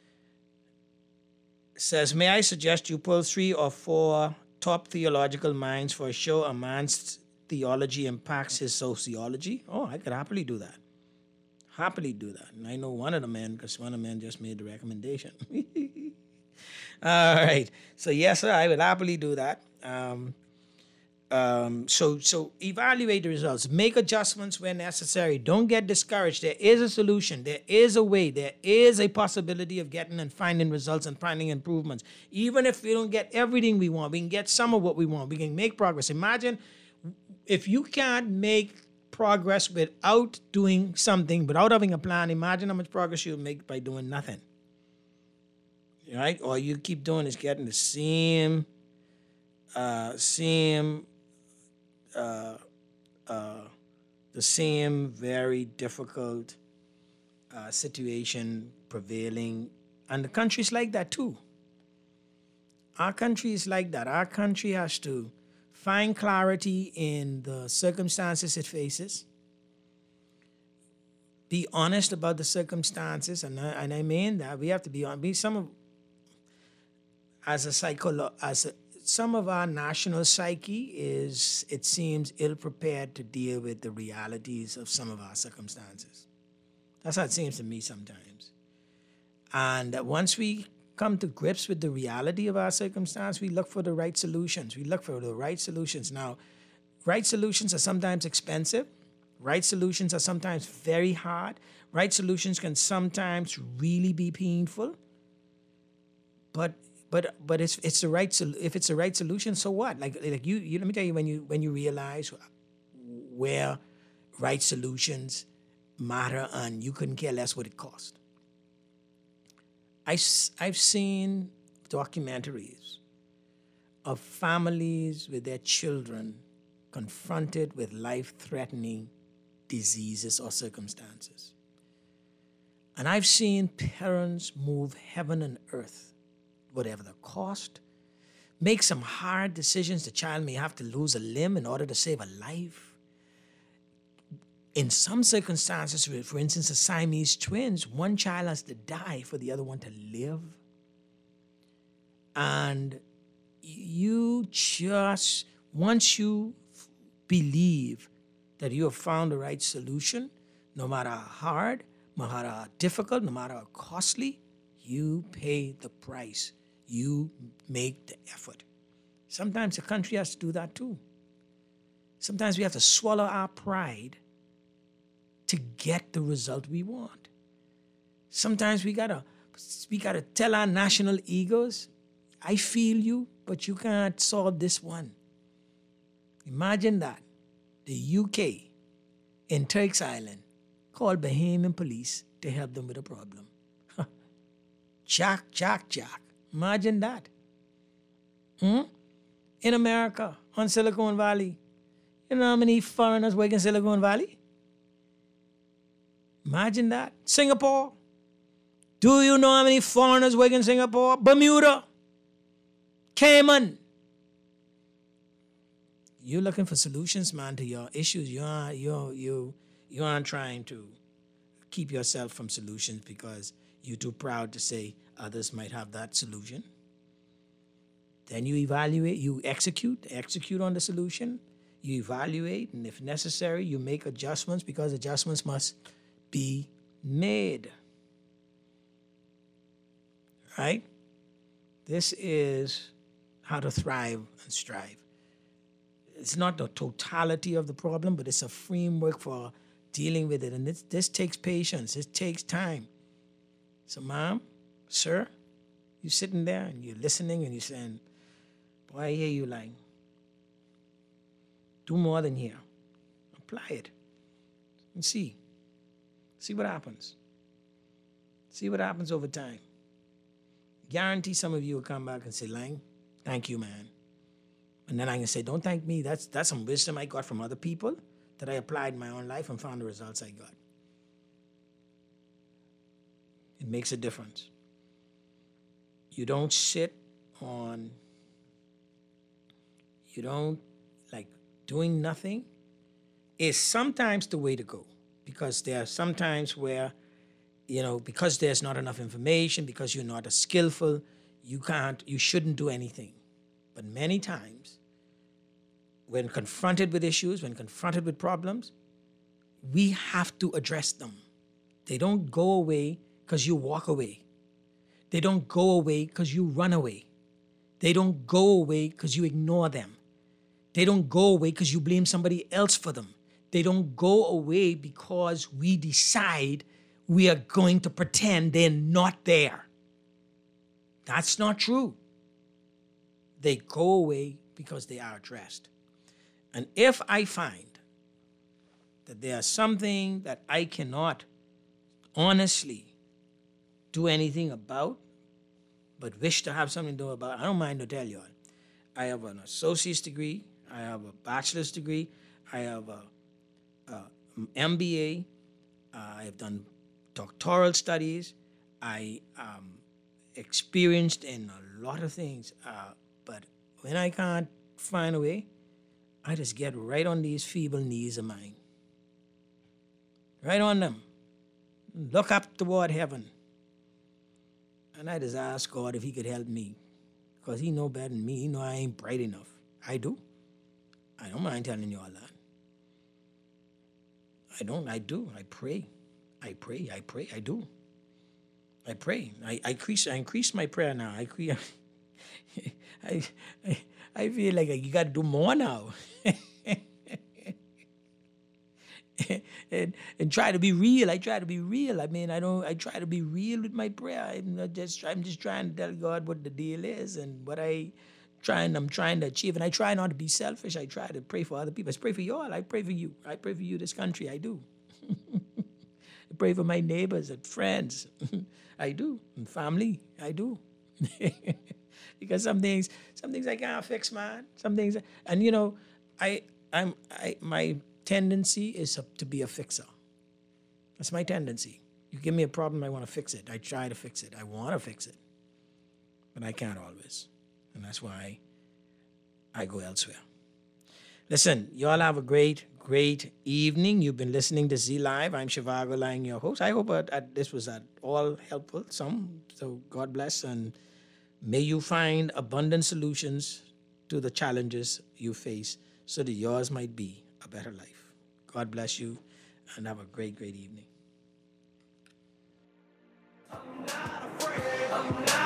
It says, may I suggest you pull 3 or 4 top theological minds for a show a man's theology impacts his sociology? Oh, I could happily do that. And I know one of the men, because one of the men just made the recommendation. All right. So yes, sir, I would happily do that. So evaluate the results. Make adjustments where necessary. Don't get discouraged. There is a solution. There is a way. There is a possibility of getting and finding results and finding improvements. Even if we don't get everything we want, we can get some of what we want. We can make progress. Imagine if you can't make progress without doing something, without having a plan. Imagine how much progress you'll make by doing nothing. Right? All you keep doing is getting the same very difficult situation prevailing. And the country's like that too. Our country is like that. Our country has to find clarity in the circumstances it faces. Be honest about the circumstances, and I mean that we have to be honest. Some of our national psyche is, it seems, ill-prepared to deal with the realities of some of our circumstances. That's how it seems to me sometimes. And once we come to grips with the reality of our circumstance, we look for the right solutions. Now, right solutions are sometimes expensive. Right solutions are sometimes very hard. Right solutions can sometimes really be painful. But it's the right if it's the right solution, so what? Like you let me tell you, when you realize where right solutions matter and you couldn't care less what it cost. I've seen documentaries of families with their children confronted with life-threatening diseases or circumstances. And I've seen parents move heaven and earth, whatever the cost, make some hard decisions. The child may have to lose a limb in order to save a life. In some circumstances, for instance, the Siamese twins, one child has to die for the other one to live. And once you believe that you have found the right solution, no matter how hard, no matter how difficult, no matter how costly, you pay the price. You make the effort. Sometimes the country has to do that too. Sometimes we have to swallow our pride to get the result we want. Sometimes we gotta tell our national egos, I feel you, but you can't solve this one. Imagine that. The UK in Turks Island called Bahamian police to help them with a problem. Jack. Imagine that. In America, on Silicon Valley, you know how many foreigners work in Silicon Valley? Imagine that. Singapore. Do you know how many foreigners work in Singapore? Bermuda. Cayman. You're looking for solutions, man, to your issues. You aren't trying to keep yourself from solutions because you're too proud to say others might have that solution. Then you evaluate, you execute on the solution. You evaluate, and if necessary, you make adjustments because adjustments must be made. Right? This is how to thrive and strive. It's not the totality of the problem, but it's a framework for dealing with it. And this takes patience. It takes time. So, mom, sir, you're sitting there and you're listening and you're saying, boy, I hear you like, Do more than here. Apply it. And see. See what happens. See what happens over time. Guarantee some of you will come back and say, Lang, thank you, man. And then I can say, don't thank me. That's some wisdom I got from other people that I applied in my own life and found the results I got. It makes a difference. You don't sit on, you don't, like, doing nothing is sometimes the way to go. Because there are some times where, because there's not enough information, because you're not as skillful, you shouldn't do anything. But many times, when confronted with issues, when confronted with problems, we have to address them. They don't go away because you walk away. They don't go away because you run away. They don't go away because you ignore them. They don't go away because you blame somebody else for them. They don't go away because we decide we are going to pretend they're not there. That's not true. They go away because they are addressed. And if I find that there's something that I cannot honestly do anything about, but wish to have something to do about, I don't mind to tell y'all. I have an associate's degree. I have a bachelor's degree. I have a MBA. I have done doctoral studies. I experienced in a lot of things. But when I can't find a way, I just get right on these feeble knees of mine. Right on them. Look up toward heaven. And I just ask God if he could help me. Because he know better than me. He know I ain't bright enough. I do. I don't mind telling you all that. I do. I pray. I do. I pray. I increase my prayer now. I feel like you got to do more now. and try to be real. I try to be real. I try to be real with my prayer. I'm just trying to tell God what the deal is and what I'm trying to achieve. And I try not to be selfish. I try to pray for other people. I pray for you all. I pray for you. I pray for you, this country. I do. I pray for my neighbors and friends. I do. And family. I do. Because some things I can't fix, man. Some things, and my tendency is to be a fixer. That's my tendency. You give me a problem, I want to fix it. I try to fix it. I want to fix it. But I can't always. And that's why I go elsewhere. Listen, you all have a great evening. You've been listening to Z Live. I'm Shivago Lang, your host. I hope this was at all helpful. So God bless, and may you find abundant solutions to the challenges you face so that yours might be a better life. God bless you, and have a great evening. I'm not afraid.